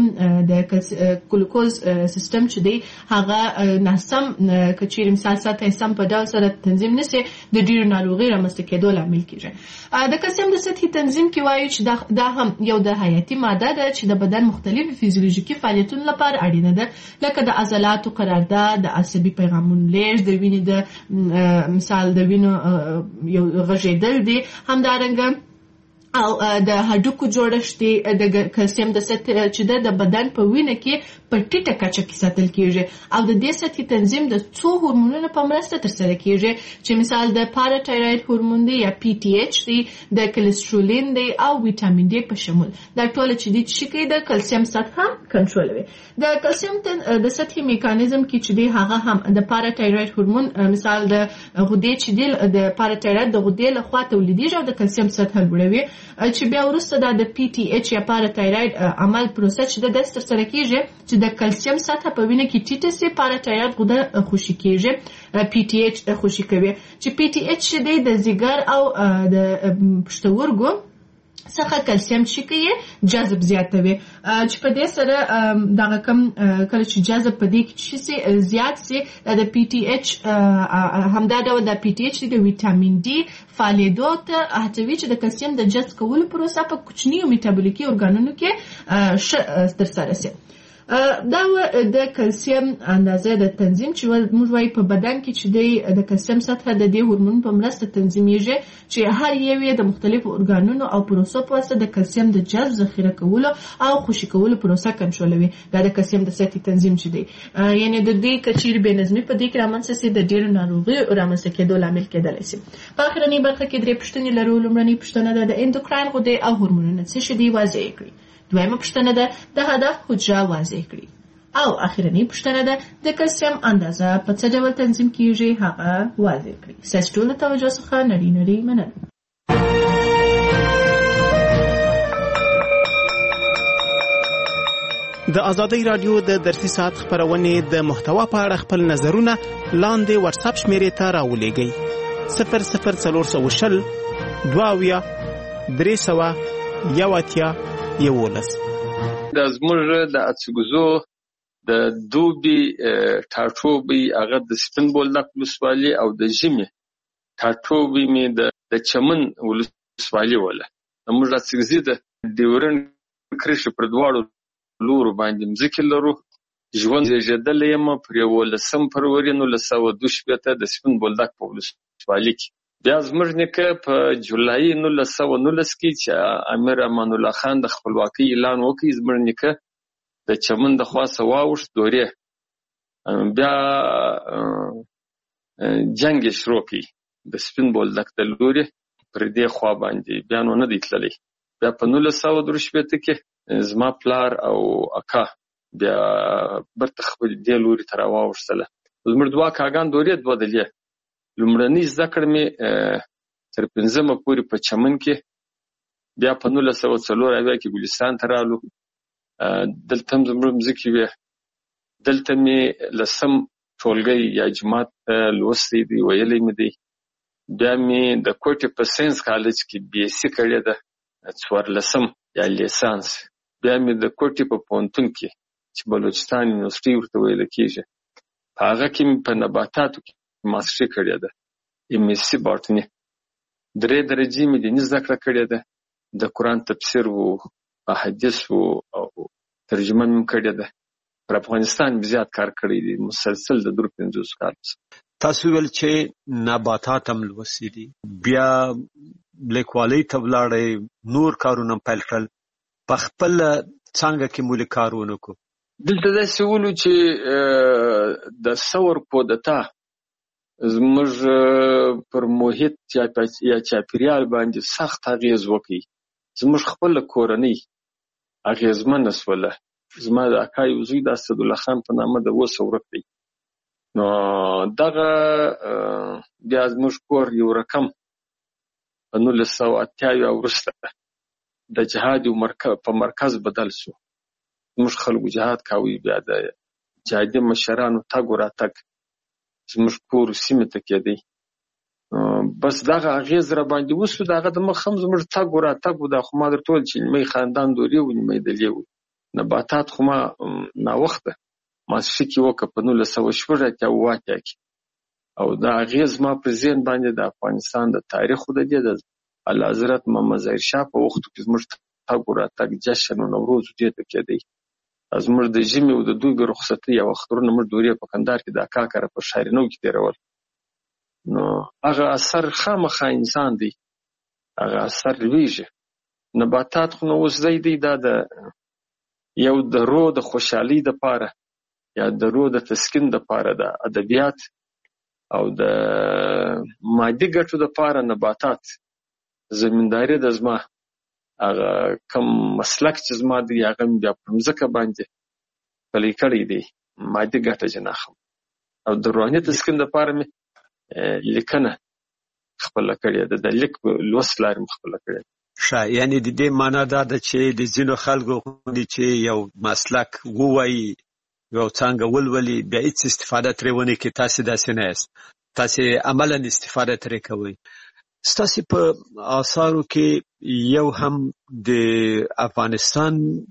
د ګلوکوز سیستم چې دی هغه ناسم کچیر مثال ساته سم په ډول سره تنظیم نشي د ډیرو ناروغي رامنځته کېدو لامل کیږي. د کلسیم د سطحي تنظیم کې وایي چې دا هم یو د حیاتي ماده ده چې د بدن مختلفو فیزیولوژیکي فعالیتونو لپاره اړینه ده لکه د عضلاتو قرارداد د عصبي پیغامونو لیږد د وینې د مثال د وینو یو غږېدل دي. همدارنګه او د هډوکو جوړښت دی د کلسیم د سطح چې د بدن په وینه کې په ټیټه کچه کې ساتل کیږي او د دې سطحي تنظیم د څو هورمونونو په مرسته ترسره کیږي چې مثال د پاراتایروید هورمون دی یا PTH دی د کلسترولین دی او ویټامین ډي په شمول. دا ټول چې دي چې کوي د کلسیم سطح کنټرولوي. د کلسیم د سطحي میکانیزم کې چې دی هغه هم د پاراتایروید هورمون مثال د غدې چې دی د پاراتایروید د غدې لخوا تولیدیږي او د کلسیم سطح لوړوي چې بیا وروسته د PTH یا پاراتایروید عمل پروسه چې د دستر سره کیږي چې د کلسیم سطح په وینه کې ټیټه سي پاراتایروید غده خوشي کیږي PTH خوشي کوي چې PTH د ځیګر او د پښتورګو څخه کلسیم چې کوي جذب زیاتوي چې په دې سره دغه کم کله چې جذب په دې کې شي زیات سي د PTH همدا ډول د PTH د ویټامین ډي فعالیدو ته هڅوي چې د کلسیم د جذب کولو پروسه په کوچنیو میټابولیکي ارګانونو کې ترسره شي. دا د کلسیم اندازه د تنظیم چې موږ وایي په بدن کې چې د کلسیم سطح د دې هورمون په مرسته تنظیمیږي چې هر یو یې د مختلفو ارګانونو او پروسو په واسطه د کلسیم د جذب ذخیره کولو او خوشي کولو پروسه کنټرولوي. دا د کلسیم د سطحي تنظیم چې دی یعنی د دې کچیر بې نظمي په دې کې رامنځته سي د ډیرو ناروغیو رامنځته کېدو لامل کېدلی شي. په اخرنۍ برخه کې درې پوښتنې لرو. لومړنۍ پوښتنه ده د اندوکراین غدې او هورمونونه څه شي دي واضح کړئ. دویمه پوښتنه ده د هدف حجره واضح کړئ. او اخرنۍ پوښتنه ده د کلسیم اندازه په څه ډول تنظیم کیږي هغه واضح کړئ. ستاسو ټول توجه څخه نړۍ مننه. د آزادۍ رادیو د درسي ساعت خبرونه د محتوا په اړه خپل نظرونه لاندې واتس اپ شمیرې ته راولېږئ 00420 22 300 11 د زموږ د اڅګزو د دوبي ټاټوبي هغه د سپین بولدک ولسوالۍ او د ژمي ټاټوبي می د چمن ولسوالۍ ولسوالي ولا موږ د سګزي د ډیورن کرښې پر دواړو لورو باندې مځکې لرو. ژوند زیږېدلی یم پر 11 فروری 1922 د سپین بولدک په ولسوالي کې. بیا زموږ نیکه په جولای 1919 کې چې امیر امان الله خان د خپلواکۍ اعلان وکړ، زموږ نیکه د چمن د خوا څخه واوښت دورې. بیا جنګ یې شروع کړ د سپین بولدک د لورې پر دې خوا باندې، بیا نو نه دی تللی. بیا په 1923 کې زما پلار او اکا بیا برته خپل دې لوري ته راواوښتله. زموږ دوه کاګان دورې دوه دلې. لومړنۍ زده کړې مې تر 5مه پورې په چمن کې، بیا په 1904 کې ګلستان ته رالو. دلته هم زموږ مځکې وې. دلته مې 10 ټولګی یا جماعت لوستی دی، ویلی مې دی. بیا مې د کوټې په ساینس کالج کې BSc کړې ده، 14 یا لیسانس. بیا مې د کوټې په پوهنتون کې چې بلوچستان یونیورسټي ورته ویل کېږي، په هغه کې مې په نباتاتو کې ماسټري کړې ده، MSc باټني. 3 درجې مې دیني زده کړه کړې ده، د قرآن تفسیر و، احادیث و او ترجمه مې کړې ده. پر افغانستان مې زیات کار کړی دی، مسلسل د 50 کال. تاسو ویل چې نباتات هم لوستي دي، بیا لیکوالۍ ته ولاړئ، نور کارونه پیل کړل. په خپل څانګه کې مو کار ونه کړو. دلته داسې ولو چې د ثور کودتا زموږ پر محیط یا چاپیریال باندې سخت اغیز وکړي. زموږ خپل کورنۍ اغیزمنه شوله. زما د اکا یو زوی د اسدالله خان په نامه د اوس ورک دی. نو دغه بیا زموږ کور یو رقم په 1980 وروسته د جهاد په مرکز بدل شو. زموږ خلکو جهاد کاوه، بیا د جهادي مشرانو تګ و راتګ زموږ کور سیمې ته کېدی. بس دغه اغیز را باندې وسو. دغه د مخ هم زموږ تګ و راتګ و. دا خو ما درته ویل چې نیمه خاندان دورې و، نیمه دلې و. نباتات خو ما ناوخته ماسټري کې وکړه په 1988 کې. او دا اغیز ما پر ذهن باندې د افغانستان د تاریخ د دې د اعلیحضرت محمد ظاهر شاه په وختو کې زموږ تګ و راتګ جشن و نوروز دې ته کېدی. زموږ د ژمي او د دوبي رخصتۍ او اخترونه موږ دورې په کندهار کې د اکا کره په شارینو کې تېرول. نو هغه اثر خامخا انسان دی، هغه اثر لویږي. نباتات خو نو اوس ځای دی دا د یو د روح د خوشحالۍ دپاره یا د روح د تسکین دپاره د ادبیات او د مادي ګټو دپاره نباتات زمینداري د زما هغه کم مسلک چې زما دی هغه مې بیا په مځکه باندې پلی کړی دی، مادي ګټه چې نه اخلم. او د روحاني تسکین دپاره مې لیکنه خپله کړې ده، د لیک لوست لارې مې خپله کړې ده. ښه، یعنې د دې معنا دا ده چې د ځینو خلکو غوندې چې یو مسلک ووایي، یو څانګه ولولي، بیا هېڅ استفاده ترې ونه کړي، تاسې داسې نه یاست، تاسې عملاً استفاده ترې کوئ. ستاسې په آثارو کې یو هم د افغانستان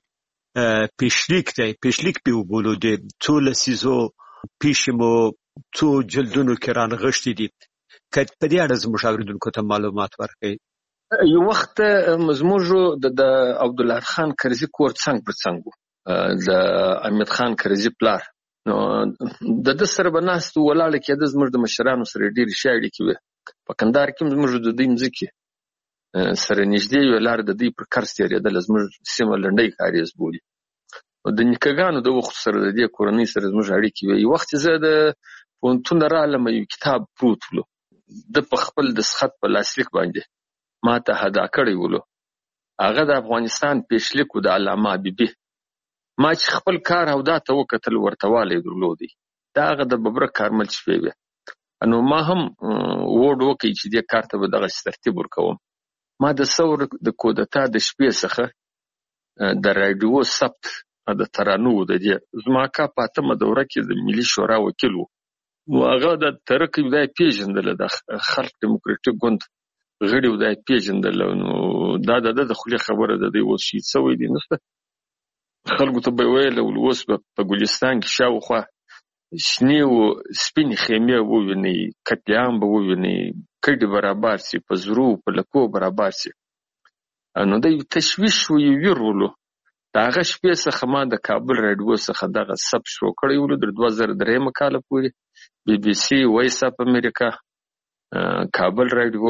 پیشلیک دی، پیشلیک پې وبولو، د 2 لسیزو پیښې مو 2 جلدونو کې رانغښتي دي. که په دې اړه زموږ اورېدونکو ته معلومات ورکړئ. یو وخت زموږ د عبدالله خان کرزي کور څنګ پر څنګ و، د امید خان کرزي پلار. نو د ده سره به ناست ولاړه کېده، زموږ د مشرانو سره ډېرې ښې اړیکې وې. په کندهار کې زموږ د دوی مځکې سره نږدې یوې لارې د دوی پر کرز تېرېدله، زموږ سیمه لنډۍ کاریز بولي. د نیکهګانو د وخت سره د دې کورنۍ سره زموږ اړیکې وې. یو وخت زه د پوهنتون رالم، یو کتاب پروت ولو، د په خپل دستخط په لاسلیک باندې ما ته هدا کړی ولو. هغه د افغانستان پیشلیک و د علامه حبیبي. ما چې خپل کار او دا ته وکتل، ورته والی درلودی. دا هغه د ببرک کارمل شپې وې. نو ما هم ووډ وکړی چې دې کار ته به دغسې ترتیب ورکوم. ما د ثور د کودتا د شپې څخه د راډیو ثبت د ترانو د دې زما اکا په 8مه دوره کې د ملي شورا وکیل و. هغه د ترک ودای پیژندله، د خلق دیموکراتیک ګوند غړي ودای پیژندله. نو دا د خولې خبره ده، دی اوس شهید شوی دی. نو خلکو ته به یې ویله اوس به په ګلستان کې شاوخوا شنې و سپینې خیمې ووینئ، قتل عام به ووینئ، کډې برابر سي، په زرو په لکو برابر سي. نو د تشویش و ویرولو د هغه شپې څخه ما د کابل راډیو څخه دغه سب شروع کړی ولو در 2003 کال پورې بي بي سي، وایس اپ امریکا، کابل راډیو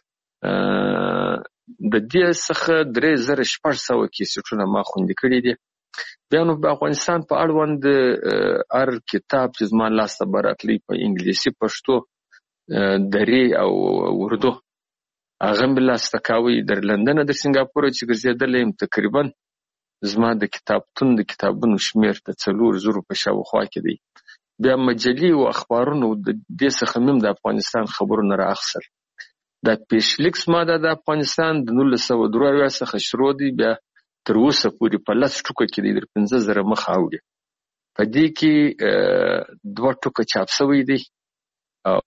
د دې څخه 3600 کیسټونه ما خوندې کړي دي. بیا نو په افغانستان په اړوند هر کتاب چې زما لاسته براتلی په انګلیسي، پښتو، دري او اردو هغه مې لاسته کاوی. در لندن در سنگاپور چې ګرځېدلی یم تقریبا زما د کتابتون د کتابونو شمیر د 4,000 په شاوخوا کې دی. بیا مجلې او اخبارونو د دې څخه مم د افغانستان خبرونه راخصل. دا پیشلیک زما د افغانستان د 1983 څخه شروع دی، بیا تر اوسه پورې په 10 ټوکه کې دی، در 15,000 مخ اوړي. په دې کې 2 ټوکه چاپ شوی دی او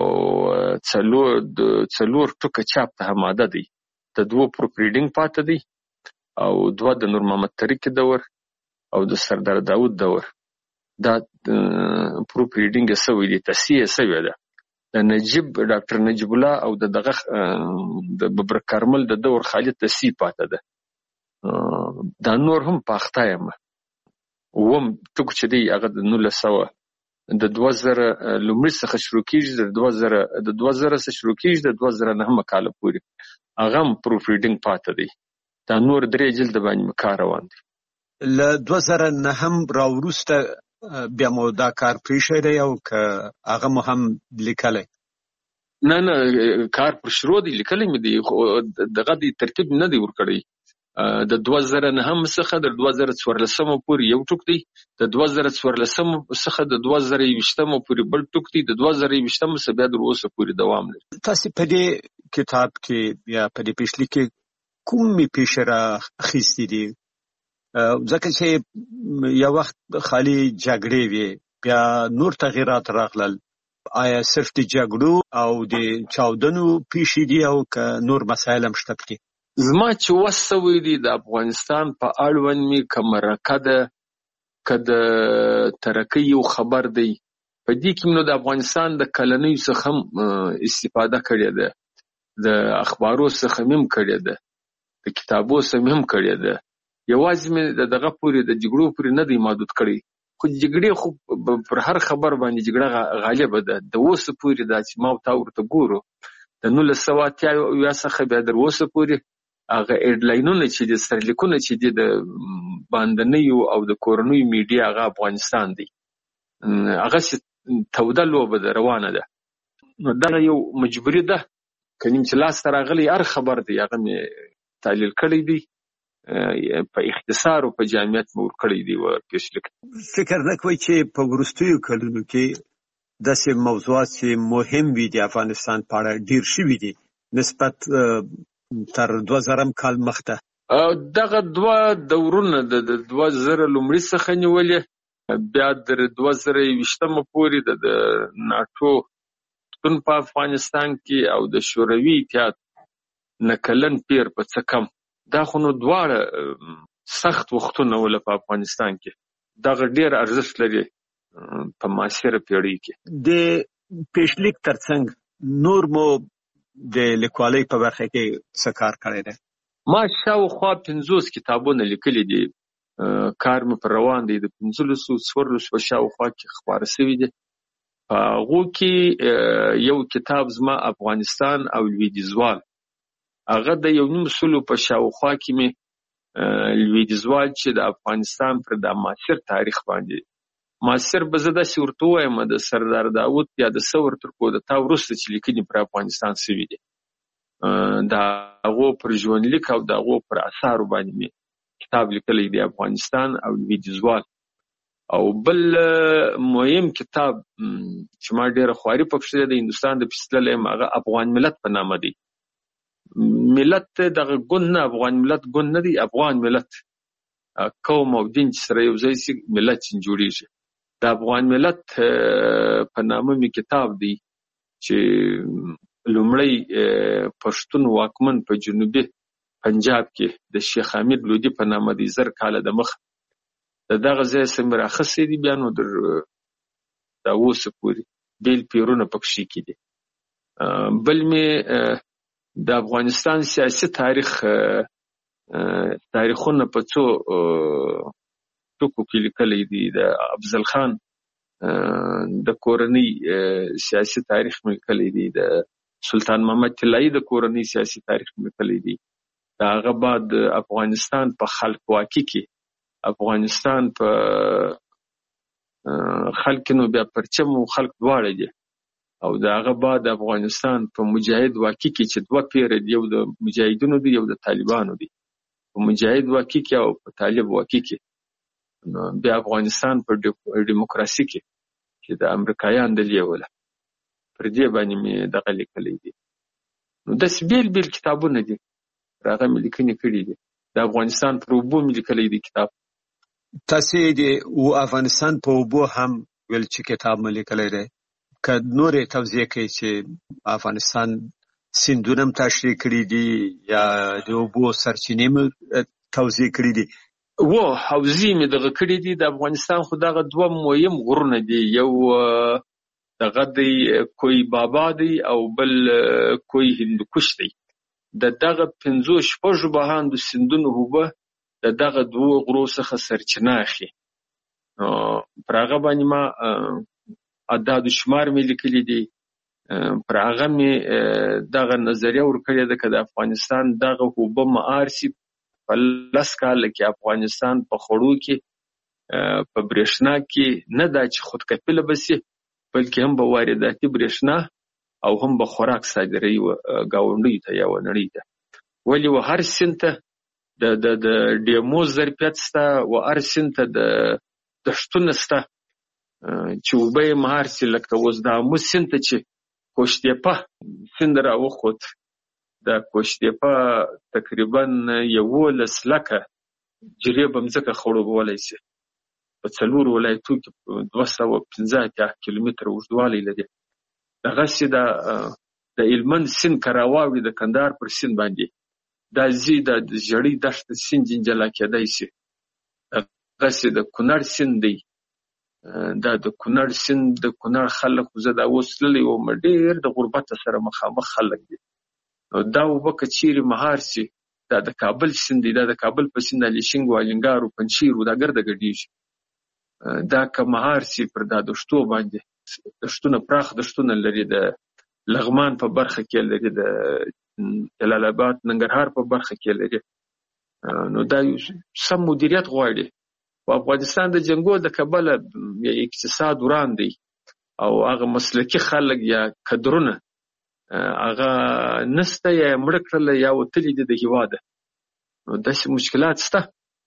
4 ټوکه چاپ ته آماده دی. د 2 پروف ریډینګ پاتې دی او 2 د نور محمد طریق دور او د سردار داود دور. دا پروف ریډینګ شوی دی، تصحیح شوی ده. د ډاکټر نجیب الله او دغه د ببر کارمل د دور خالد تصحیح پاتې ده. دا نور هم پاخته یم. وم ټکو چې دی هغه د 1900 د 2000 لومړی څخه شروع کیږي، د 2000 څخه شروع کیږي د 2009 کال پورې هغه پروف ریډینګ پاتې دی. دا نور 3 جلد باندې کار روان دی. له 2009 راوروسته بیا مو دا کار پریښی دی او که هغه مو هم لیکلی؟ نه کار پر شروع دی، لیکلی مې دی، دغه دی ترتیب نه دی ورکړی. د 2009 څخه د 2014 پورې یو ټوک دی، د 2014 څخه د 2020 پورې بل ټوک دی، د 2020 څخه بیا در اوسه پورې دوام لري. تاسو په دې کتاب کې یا په دې پیشلیک کې کومې پیښې راخیستې دي؟ ځکه چې یو وخت خالي جګړې وې، بیا نور تغیرات راغلل. آیا صرف د جګړو او د چاودنو پیښې دي او که نور مسایل هم شته پکې؟ زما چې وسوي دي د افغانستان په اړوند می کمرکه ده کده ترقی یو خبر دی. په دې کې نو د افغانستان د کلنۍ څخه استفاده کړې ده، د اخبارو څخه هم کړې ده، د کتابو څخه هم کړې ده. یوازې مې دغه پوری د جګړو پوری نه دی محدود کړی، خو جګړې خو پر هر خبر باندې جګړه غالب ده. د اوسه پوری د چې ما تا ورته ګورو د 1980 څخه بیا در اوسه پوری هغه هډلاینونه چې د سرلیکونه چې د باندنیو او د کورنۍ میډیا هغه افغانستان دی، هغه توده لوبه ده روانه ده. نو دا یو مجبوری ده کنیم چې لاس راغلی هر خبر دی هغه مې تحلیل کړی دی، په اختصار او په جامعیت مور کړی دی. و پیشلیک فکر نه کوي چې په وروستیو کلونو کې داسې موضوعات چې مهم وي د افغانستان په اړه ډیر شوي دي نسبت تر 2000 کال مخته؟ دغه 2 دورونه د 2000 لومړی څخه نیولې، بیا در 2020 پورې د ناتو تون په افغانستان کې او د شوروي اتحاد نکلن پیر په څه کم. دا خو نو دواړه سخت وختونه ول په افغانستان کې، دغه ډیر ارزښت لري په معاصره پیړۍ کې. د پیشلیک ترڅنګ نور مو د لیکوالۍ په برخه کې څه کار کړی دی؟ ما شاوخوا 50 کتابونه لیکلي دي، کار مې پر روان دی، د 15 په شاوخوا کې خبره شوي دي. هغو کې یو کتاب زما افغانستان او لویدیځوال، هغه د 1.5 په شاوخوا کې مې لویدیځوال چې د افغانستان پر د معاصر تاریخ باندې معاصر به زه داسې ورته وایم د سردار داود یا د ثور تر کودتا وروسته چې لیکنې پر افغانستان شوي دي، د هغو پر ژوندلیک او د هغو پر اثارو باندې مې کتاب لیکلی دی، افغانستان او لویدیځوال. او بل مهم کتاب چې ما ډېره خواري پکښې د هندوستان د پیستللی یم، هغه افغان ملت په نامه دی. ملت دغه ګوند نه، افغان ملت ګوند نه دی، افغان ملت قوم او دین چې سره یو ځای شي ملت جوړیږي. د افغان ملت په نامه مې کتاب دی چې لومړی پښتون واکمن په جنوبي پنجاب کې د شیخ حمید لودي په نامه دی 1000 کاله د مخ دغه ځای سم راخصې دي، بیا نو در دا اوسه پورې بیل پیرونه پکښې کې دي. بل می د افغانستان سیاسي تاریخونه په څو ټکو کې لیکلي دي. د افضل خان د کورنۍ سیاسي تاریخ مې لیکلی دی، د سلطان محمد طلایي د کورنۍ سیاسي تاریخ مې لیکلی دی. د هغه بعد افغانستان په خلقواکي کې، افغانستان په خلق نو بیا پرچم او خلق دواړه دي، او د هغه بعد افغانستان په مجاهد واقع کې چې دوه پیره دی، یو د مجاهدونو دی یو د طالبانو دی. په مجاهد واقع کې او په طالب واقع کې بیا افغانستان په ډیموکراسي کې چې د امریکایان د لیوله پر دې باندې مې دغه لیکلی دي. نو داسې بیل بیل کتابونه دي هغه مې لیکنې کړي دي. د افغانستان پر اوبو مې لیکلی دی کتاب. تاسې د افغانستان په اوبو هم ویل چې کتاب مې لیکلی دی، که نورې توضیح کوي چې افغانستان سیندونه هم تشریح کړي دي یا د اوبو سرچینې مې توضیح کړي دي؟ حوزې مې دغه کړي دي. د افغانستان خو دغه دوه مهم غرونه دي، یو دغه دی کوی بابا دی او بل کوی هندوکش دی. د دغه 5-6 بهاندو سیندونو اوبه د دغه دوه غرو څخه سرچینه اخلي. پر هغه باندې ما عدد شمار مې لیکلي دي، پر هغه مې دغه نظریه ورکړې ده که د افغانستان دغه اوبه معیار سي په 10 کاله کې افغانستان په خوړو کې په برېښنا کې نه دا چې خودکفیله به سي، بلکې هم به وارداتي برېښنا او هم به خوراک صادروي ګاونډیو ته یا نړۍ ته. ولې و هر سیند ته د ډیمو ظرفیت شته، و هر سیند ته د دښتونه شته چې اوبه یې مهار سي. لکه اوس د آمو سیند ته چې کوشتېپه سیند راوخوت، د کوشتېپه تقریبا 11 لکه جریب مځکه خړوبولی سي. په 4 ولایتو کې 215 کیلومتره اوږدوالی لري. دغسې د هلمند سیند که راواوړي د کندهار پر سیند باندې دا ځي د ژړۍ دښته سیند جلا کېدی سي. دغسې د کونړ سیند دی، دا د کونړ سیند د کونړ خلک خو زه دا اوس تللی وم ډېر د غربته سره مخامخ خلک دي. نو دا اوبه که چیرې مهار سي، دا د کابل سیند دی، دا د کابل په سیند الیشنګ و الینګار و پنجشیر و دا ګرده ګډېږي. دا که مهار سي پر دا دښتو باندې، دښتونه پراخ دښتونه لري، د لغمان په برخه کې لري، د جلال آباد ننګرهار په برخه کې لري. نو دا یو سم مدیریت غواړي. په افغانستان د جنګو د کبله اقتصاد وران دی او هغه مسلکي خلک یا کدرونه هغه نسته یا مړ کړل یا وتلي دي د هېواده. نو داسې مشکلات شته،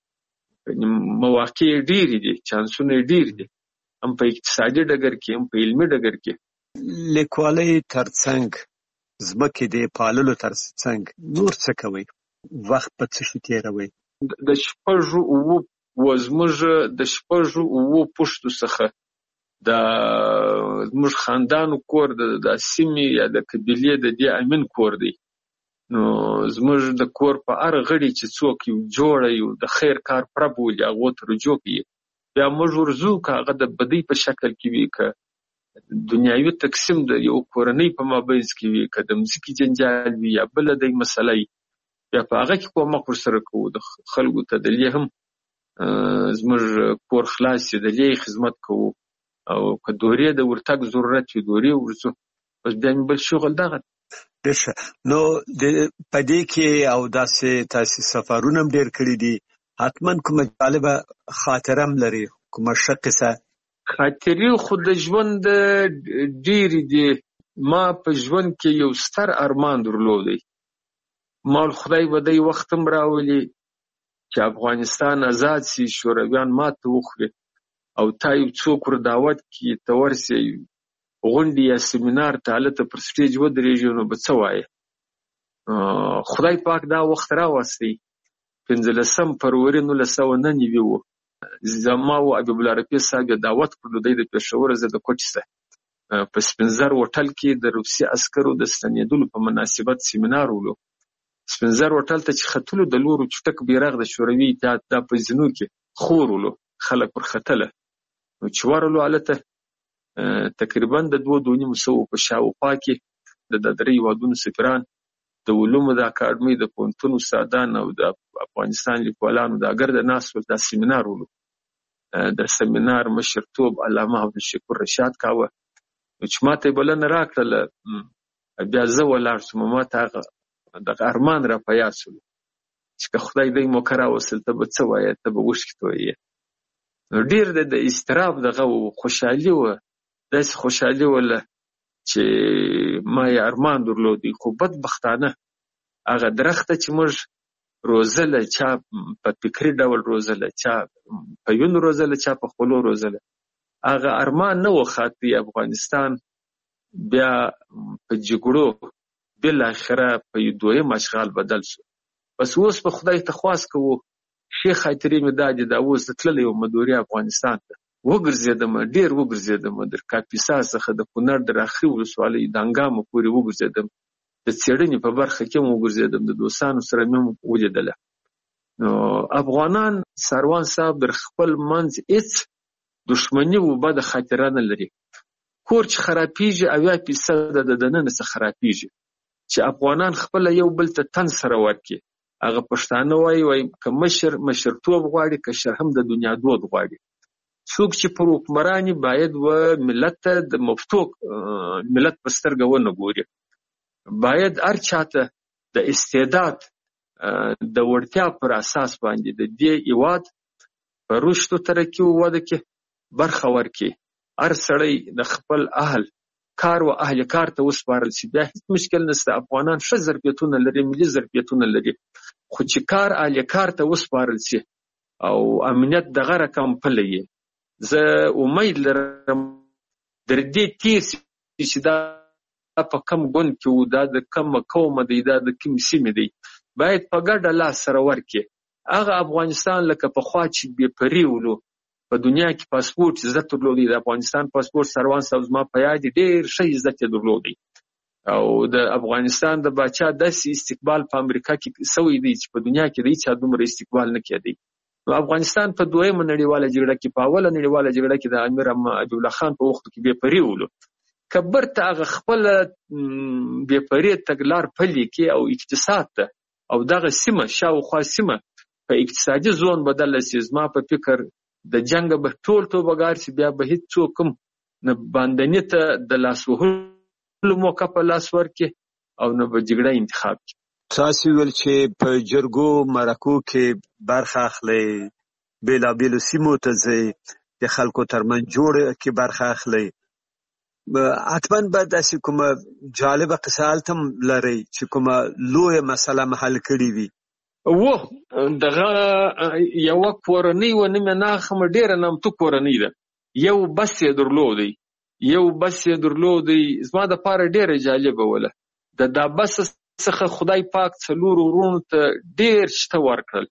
مواقع ډېرې دي، چانسونه ډېر دي، هم په اقتصادي ډګر کې هم په علمي ډګر کې. لیکوالۍ ترڅنګ، ځمکې د پاللو ترڅنګ نور څه کوئ؟ وخت په څه شي تېروئ؟ د 6-7 زموږ د 6-7 پوښتو څخه د زموږ خاندانو کور د سیمې یا د قبیلې د دې امین کور دی. نو زموږ د کور په هر غړي چې څوک یو جوړه یو د خیر کار پره بولي هغو ته رجوع کوي. بیا موږ ورځو که هغه د بدۍ په شکل کې وي، که دنیاوي تقسیم د یو کورنۍ په مابینځ کې وي، که د مځکې جنجال وي یا بله دی مسله وي، بیا په هغه کې کومک ورسره کوو. د خلکو ته د لې هم زموږ کور خلاص سي، د لې خدمت کوو، او که دورې د ورتګ ضرورت وي دورې ورځو. بس بیا مې بل شغل دغه. نو په دې کې او داسې تاسې سفرونه هم ډېر کړي دي، حتما کومه جالبه خاطره هم لري، کومه ښه قصه؟ خاطرې خو د ژوند ډېرې دي. ما په ژوند کې یو ستر ارمان درلودی. ما خدای به دی وخت هم راولي چې افغانستان آزاد سي، شورویان ماته وخوري او تا یو څوک ور دعوت کړي ته ورسې غونډې یا سیمینار ته هلته پر سټیج ودرېږي، نو به څه وایې؟ خدای پاک دا وخت راوستی 15 فروری 1999 و. زما او حبیب الله رفیع صاحب دعوت کړلو، دی د پېښور، زه د کوټې څخه په سپین زر هوټل کې د روسي عسکرو د ستنېدلو په مناسبت سیمینار ولو. سپین زر هوټل ته چې ختلو د لورو چټک بیرغ د شوروي اتحاد دا په زینو کې خور ولو، خلک پر ختله. نو چې ورلو هلته تقریبا د 2-2.5 په شاوخوا کې د درې هیوادونو سفیران، د علومو د اکاډمۍ د پوهنتون استادان او د افغانستان لیکوالانو د ګرد ناست ول دا سیمینار ولو. د سیمینار مشرتوب علامه عبدالشکور رشاد کاوه. چې ما ته بلنه راکړله، بیا زه ولاړ شوم. ما ته هغه دغه ارمان را په یاد شو چې که خدای دی مو راوستل ته به څه وایې، ته به وشکې تویې. نو ډېر د اضطراب دغه خوشحالي وه، داسې خوشحالي وله چې ما یې ارمان درلودی. خو بدبختانه هغه درخته چې موږ روزله، چا په فکري ډول روزله، چا په یون روزله، چا په خولو روزله، هغه ارمان نه و خاطی. افغانستان بیا په جګړو بالاخره په دویم اشغال بدل شو. بس اوس په خدای ته خواست کوو، ښې خاطرې مې دا دي، دا اوس زه تللی وم مدوري افغانستان ته، وګرځېدم، ډېر وګرځېدم، د کاپیسا څخه د کونړ د راخي ولسوالۍ د انګامو پورې وګرځېدم، د څېړنې په برخه کې هم وګرځېدم، د دوستانو سره مې هم ولیدله. نو افغانان سروان صاحب در خپل منځ هېڅ دښمني و بده خاطره نه لري. کور چې خرابېږي 80% د دننه څخه خرابېږي. چې افغانان خپله یو بل ته تن سره ورکړي. هغه پښتانه وایي که مشرتوب غواړي، که شر هم د دنیا دود غواړي. څوک چې پر حکمراني باید و ملت ته د مفتوق ملت په سترګه ونه ګوري. باید هر چاته د استعداد د وړتیا پر اساس باندې د دې هیواد په رشد او ترقي او وده کې برخه ورکړي. هر سړی د خپل اهل کار و اهل کار ته وسپارل شي، بیا هیڅ مشکل نشته. افغانان ښه ظرفیتونه لري، ملي ظرفیتونه لري، خو چې کار اهل کار ته وسپارل شي او امنیت دغه رقم پلی یې، زه امید لرم در دې تیر چې دا په کم ګوند کې و، دا د کم قومه دی، دا د کوم سیمې دی، باید په ګډه لاس سره ورکړي. هغه افغانستان لکه پخوا چې بې پرې ولو، په دنیا کې پاسپورټ عزت درلودی، د افغانستان پاسپورټ سروان صاحب زما په یاد ډېر ښه عزت یې درلودی. او د افغانستان د باچا داسې استقبال په امریکا کې سوی دی چې په دنیا کې د هیچا دومره استقبال نه کېدی. نو افغانستان په دویمه نړیواله جګړه کې، په اوله نړیواله جګړه کې د امیر حبیب الله خان په وخت کې بې پرې ولو. که برته هغه خپله بې پرې تګلار پلي کړي او اقتصاد ته او دغه سیمه شاوخوا سیمه په اقتصادي زون بدله شي، زما په فکر د جنګ به ټول توبګار شي، بیا به هیڅوک هم نه باندني ته د لاس وهلو موقع په لاس ورکړي او نه به جګړه انتخاب کړي. تاسو ویل چې په جرګو مرکو کې برخه اخلئ، بېلابېلو سیمو ته ځئ، د خلکو ترمنځ جوړ کې برخه اخلئ. حتما به داسې کومه جالبه قصه هلته هم لرئ چې کومه لویه مسله هم حل کړې وي؟ دغه یوه کورنۍ و، نه مې ناخمه، ډېره نامتو کورنۍ ده. یو بس یې درلودی، زما دپاره ډېره جالبه وله. د دا بس څخه خدای پاک 4 ورونو ته ډېر شته ورکړل.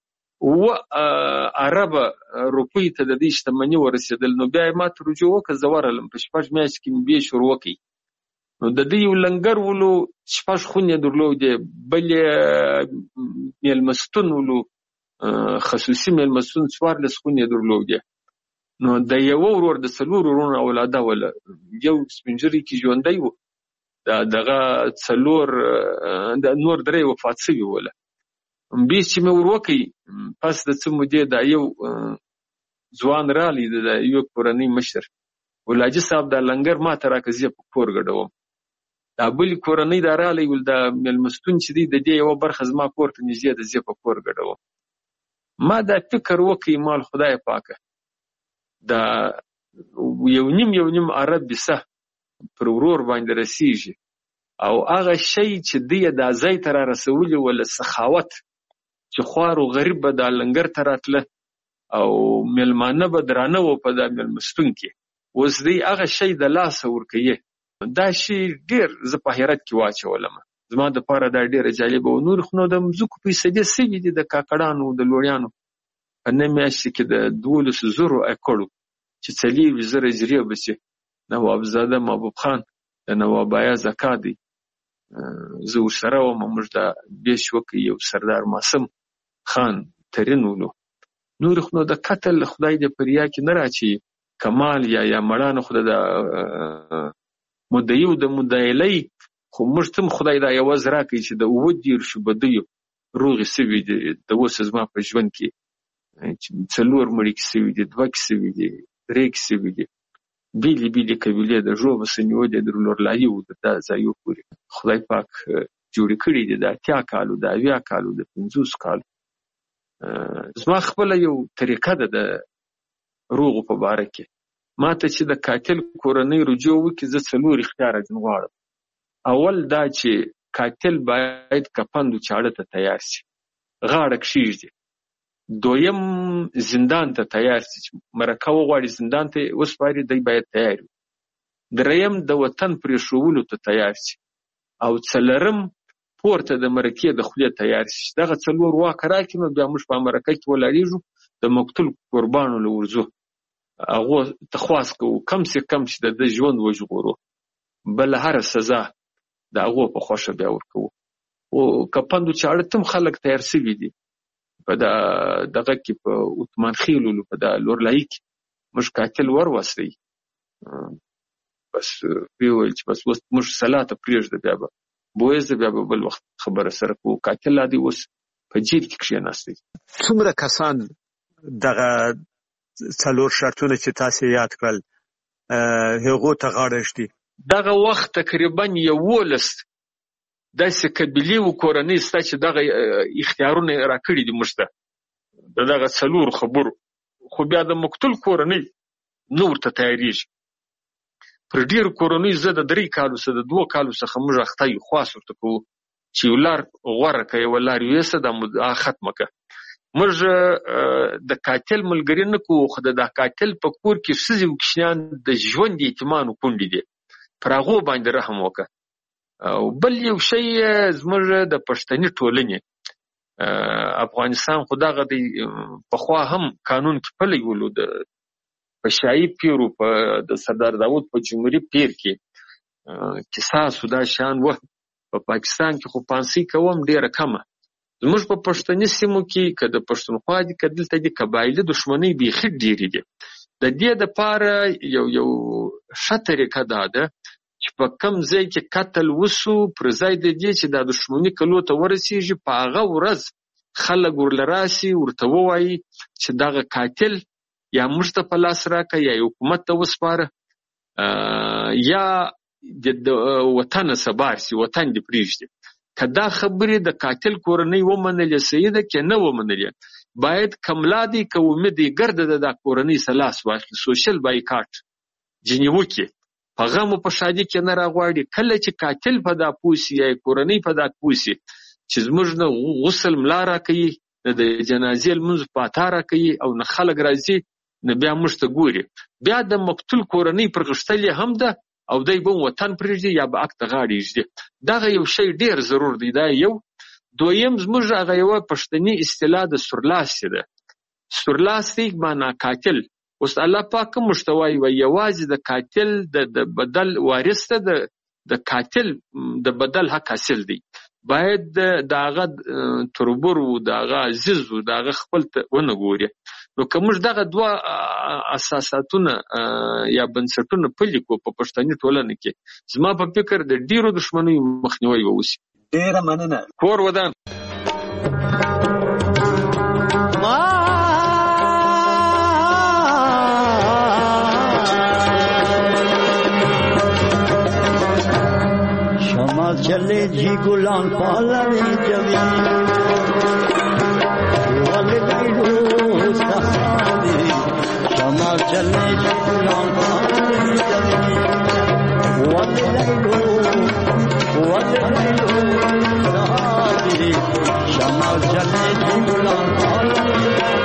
7 اربه روپۍ ته د دې شتمني ورسېدل. نو بیا یې ما ته رجوع وکړه، زه ورغلم، په 6 میاشتې کې مې بیا شروع کړئ. نو د دې یو لنګر ولو، 6 خونې درلودې، بل یې میلمستون ولو، خصوصي میلمستون 14 خونې درلودې. نو د یوه ورور د 4 ورونو اولاده وله، یو سپین ږیری کې ژوندی و، دغه 4 د نور 3 وفات شوي وله. بیس چې مې وروکړئ، پس د څه مودې دا یو ځوان رالی، د یو کورنۍ مشر ولاجي صاحب دا لنګر ما ته راکړه، زه په کور ګډوم. دا بلې کورنۍ دا رالی ول، دا میلمستون چې دی د دې یوه برخه زما کور ته نږدې ده، زه په کور ګډوم. ما دا فکر وکړئ، مال خدای پاکه، دا یو نیم عرب بسه پر ورور باندې رسیږي، او هغه شی چې دی دا ځای ته را رسولي وله سخاوت، چې خوار و غریب به دا لنګر ته راتله او میلمانه به درانه و په دا میلمستون کې، اوس دی هغه شی د لاسه ورکوي. دا شی ډېر زه په حیرت کې واچولم. زما دپاره دا ډېره جالبه و. نور خو نو د مځکو پیسې سوي دي، د کاکړانو د لوړیانو په 9 میاشتې کې د 12,000 ایکړو چې 40,000 اجرې به شي. نوابزاده محبوب خان د نواب ایاز اکا دی، زه ورسره وم. موږ دا بیش وکړ، یو سردار معصوم خان ترین ولو. نور خو نو د قتل خدای دې په ریا کې نه راچي، کمال یا مړانه خو د مدعي او د مدعیلۍ خو موږ ته خدای دا یوازې راکړي چې د 29 بدیو روغې سوي دي. د اوس زما په ژوند کې 4 مړي کې سوي دي، 2 کې سوي دي، 3 کې سوي دي. بیلې بیلې قبیلې د ژوبه سنیولې د لورلایي و د ځایو پورې خدای پاک جوړې کړي دي. د 80 کالو، د 80 کالو، د 50 کالو. زما خپل یو طریقه ده د روغو په باره کې. ما ته چې د قاتل کورنۍ رجوع وکړي، زه 4 اختیار غواړم. اول دا چې قاتل باید کپندو چاړه ته تیار شي، غاړه کښیږدي. دویم زندان ته تیار شي، مرکه وغواړي زندان ته وسپاري، دی باید تیار وي. دریم د وطن پرېښودلو ته تیار شي. او څلورم پورته د مرکې د خولې تیار شي. دغه 4 واکه راکړي نو بیا موږ په مرکه کې ولاړېږو، د مقتول قربانو له ورځو هغو ته خواست کوو کم سې کم چې د ژوند وژغورو، بل هره سزا د هغو په خوښه بیا ورکوو. او کپندو چاړه تم خلک تیار سوي دي. په دغه کې په عثمان خیلو په د لورلایي کې موږ قاتل وروستی. بس ویل چې بس اوس موږ صلاح ته پرېږده، بیا به بویزه، بیا به بل وخت خبره سره کوو. قاتل لا دی اوس په جیب کې کښېناستی. څومره کسان دغه 4 شرطونه چې تاسو یاد کړل هغو ته غاړه ږدي؟ دغه وخت تقریبا 11 داسې قبیلې و کورنۍ سته چې دغه اختیارونه راکړي دي موږ ته دغه 4 خبرو. خو بیا د مقتول کورنۍ نه ورته تیارېږي. پر ډېرو کورنیو زه د 3 کالو څخه د 2 کالو څخه موږ اخته یو خواست ورته کوو چې یو لار غوره کړه، یوه لار یوسه، دا ختمه کړه. موږ د قاتل ملګري نه کوو، خو د قاتل په کور کې ښځې او کوچنیان د ژوند یتیمانو کونډې دي، پر هغو باندې رحم وکړه. او بل یو شی زموږ د پښتني ټولنې افغانستان خو دغه دی پخوا هم قانون کې پلی ولو، د په شاهي پیرو په د سردار داود په جمهوري پیر کې قصاصو دا شان و. په پاکستان کې خو پانسي کوم ډیره کمه. زموږ په پښتني سیمو کې که د پښتونخوا دي که دلته دي قبایلي دښمنۍ بیخي ډېرې دي. د دې دپاره یو ښه طریقه دا ده چې په کم ځای کې قتل وسو، پر ځای د دې چې دا دښمني کلو ته ورسېږي، په هغه ورځ خلک ورله راسي، ورته ووایي چې دغه قاتل یا موږ ته په لاس راکړه، یا حکومت ته وسپاره، یا د وطن سبار سي، وطن دې پرېږدي. که دا خبرې د قاتل کورنۍ ومنلې صحیح ده، که نه ومنلې باید کملا دی که امید یې ګرده د دا کورنۍ څخه لاس واخلي، سوشل بایکاټ جنې وکړي، په غم او په شادي کې نه راغواړي. کله چې قاتل په دا پوه سي یا کورنۍ په دا پوه سي چې زموږ نه غسل ملا راکوي، نه د جنازې لمونځ پاتا راکوي، او نه خلک راځي، نه بیا موږ ته ګوري. بیا د مقتول کورنۍ پر غښتلې هم ده، او دی به وطن پرېږدي یا به حق ته غاړه ایږدي. دغه یو شی ډېر ضرور دی. دا یو. دویم زموږ هغه یوه پښتني اصطلاح د سورلاستې ده. سورلاستې معنا قاتل. اوس الله پاک موږ ته وایي یوازې د قاتل د بدل وارث ته د قاتل د بدل حق حاصل دی. باید د هغه تربور و، د هغه عزیز و، د هغه خپل ته ونه ګوري. نو که موږ دغه 2 اساساتونه یا بنسټونه پلي کړو په پښتني ټولنه کې، زما په فکر د ډېرو دښمنیو مخنیوی به وشي. ډېره مننه. کور ودان. شما چلے جی گلان پالوی جوی والی بیلو سخادی. شما چلے جی گلان پالوی جوی والی بیلو سخادی. شما چلے جی گلان پالوی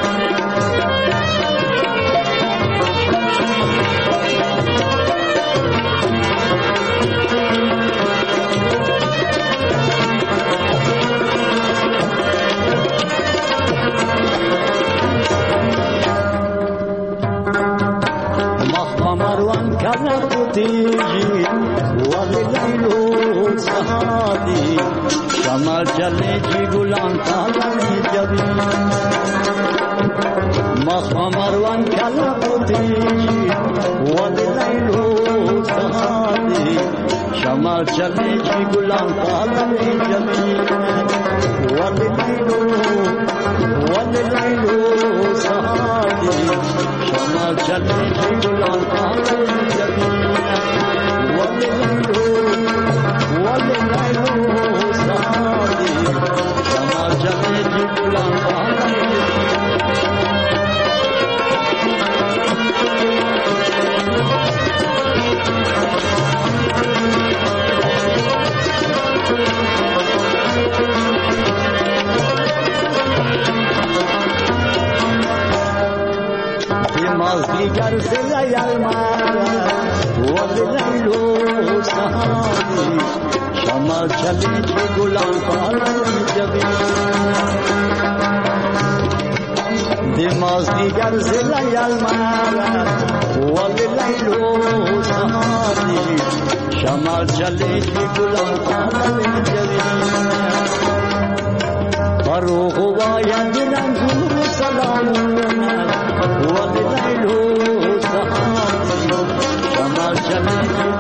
شمال چلے جی گلان تالی جبی مخا مروان کلا پوتی ولی لیلو سہادی. شمال شمال چلی چی گلان پالوی جبینه ولی لیلو سهادی شمال چلی چی گلان پالوی جبینه ولی لیلو سهادی شمال چلی چی گلان پالوی دیگر زلیل مارا ولی لیلو سهادی شمال چلی چی گلان پالوی جبینه دیماز دیگر زلیل مارا ولی لیلو سهادی شمال چلی چی گلان پالوی جبینه فروغ واید ننزور سلامونه ولی لیلو سهادی شمال چلی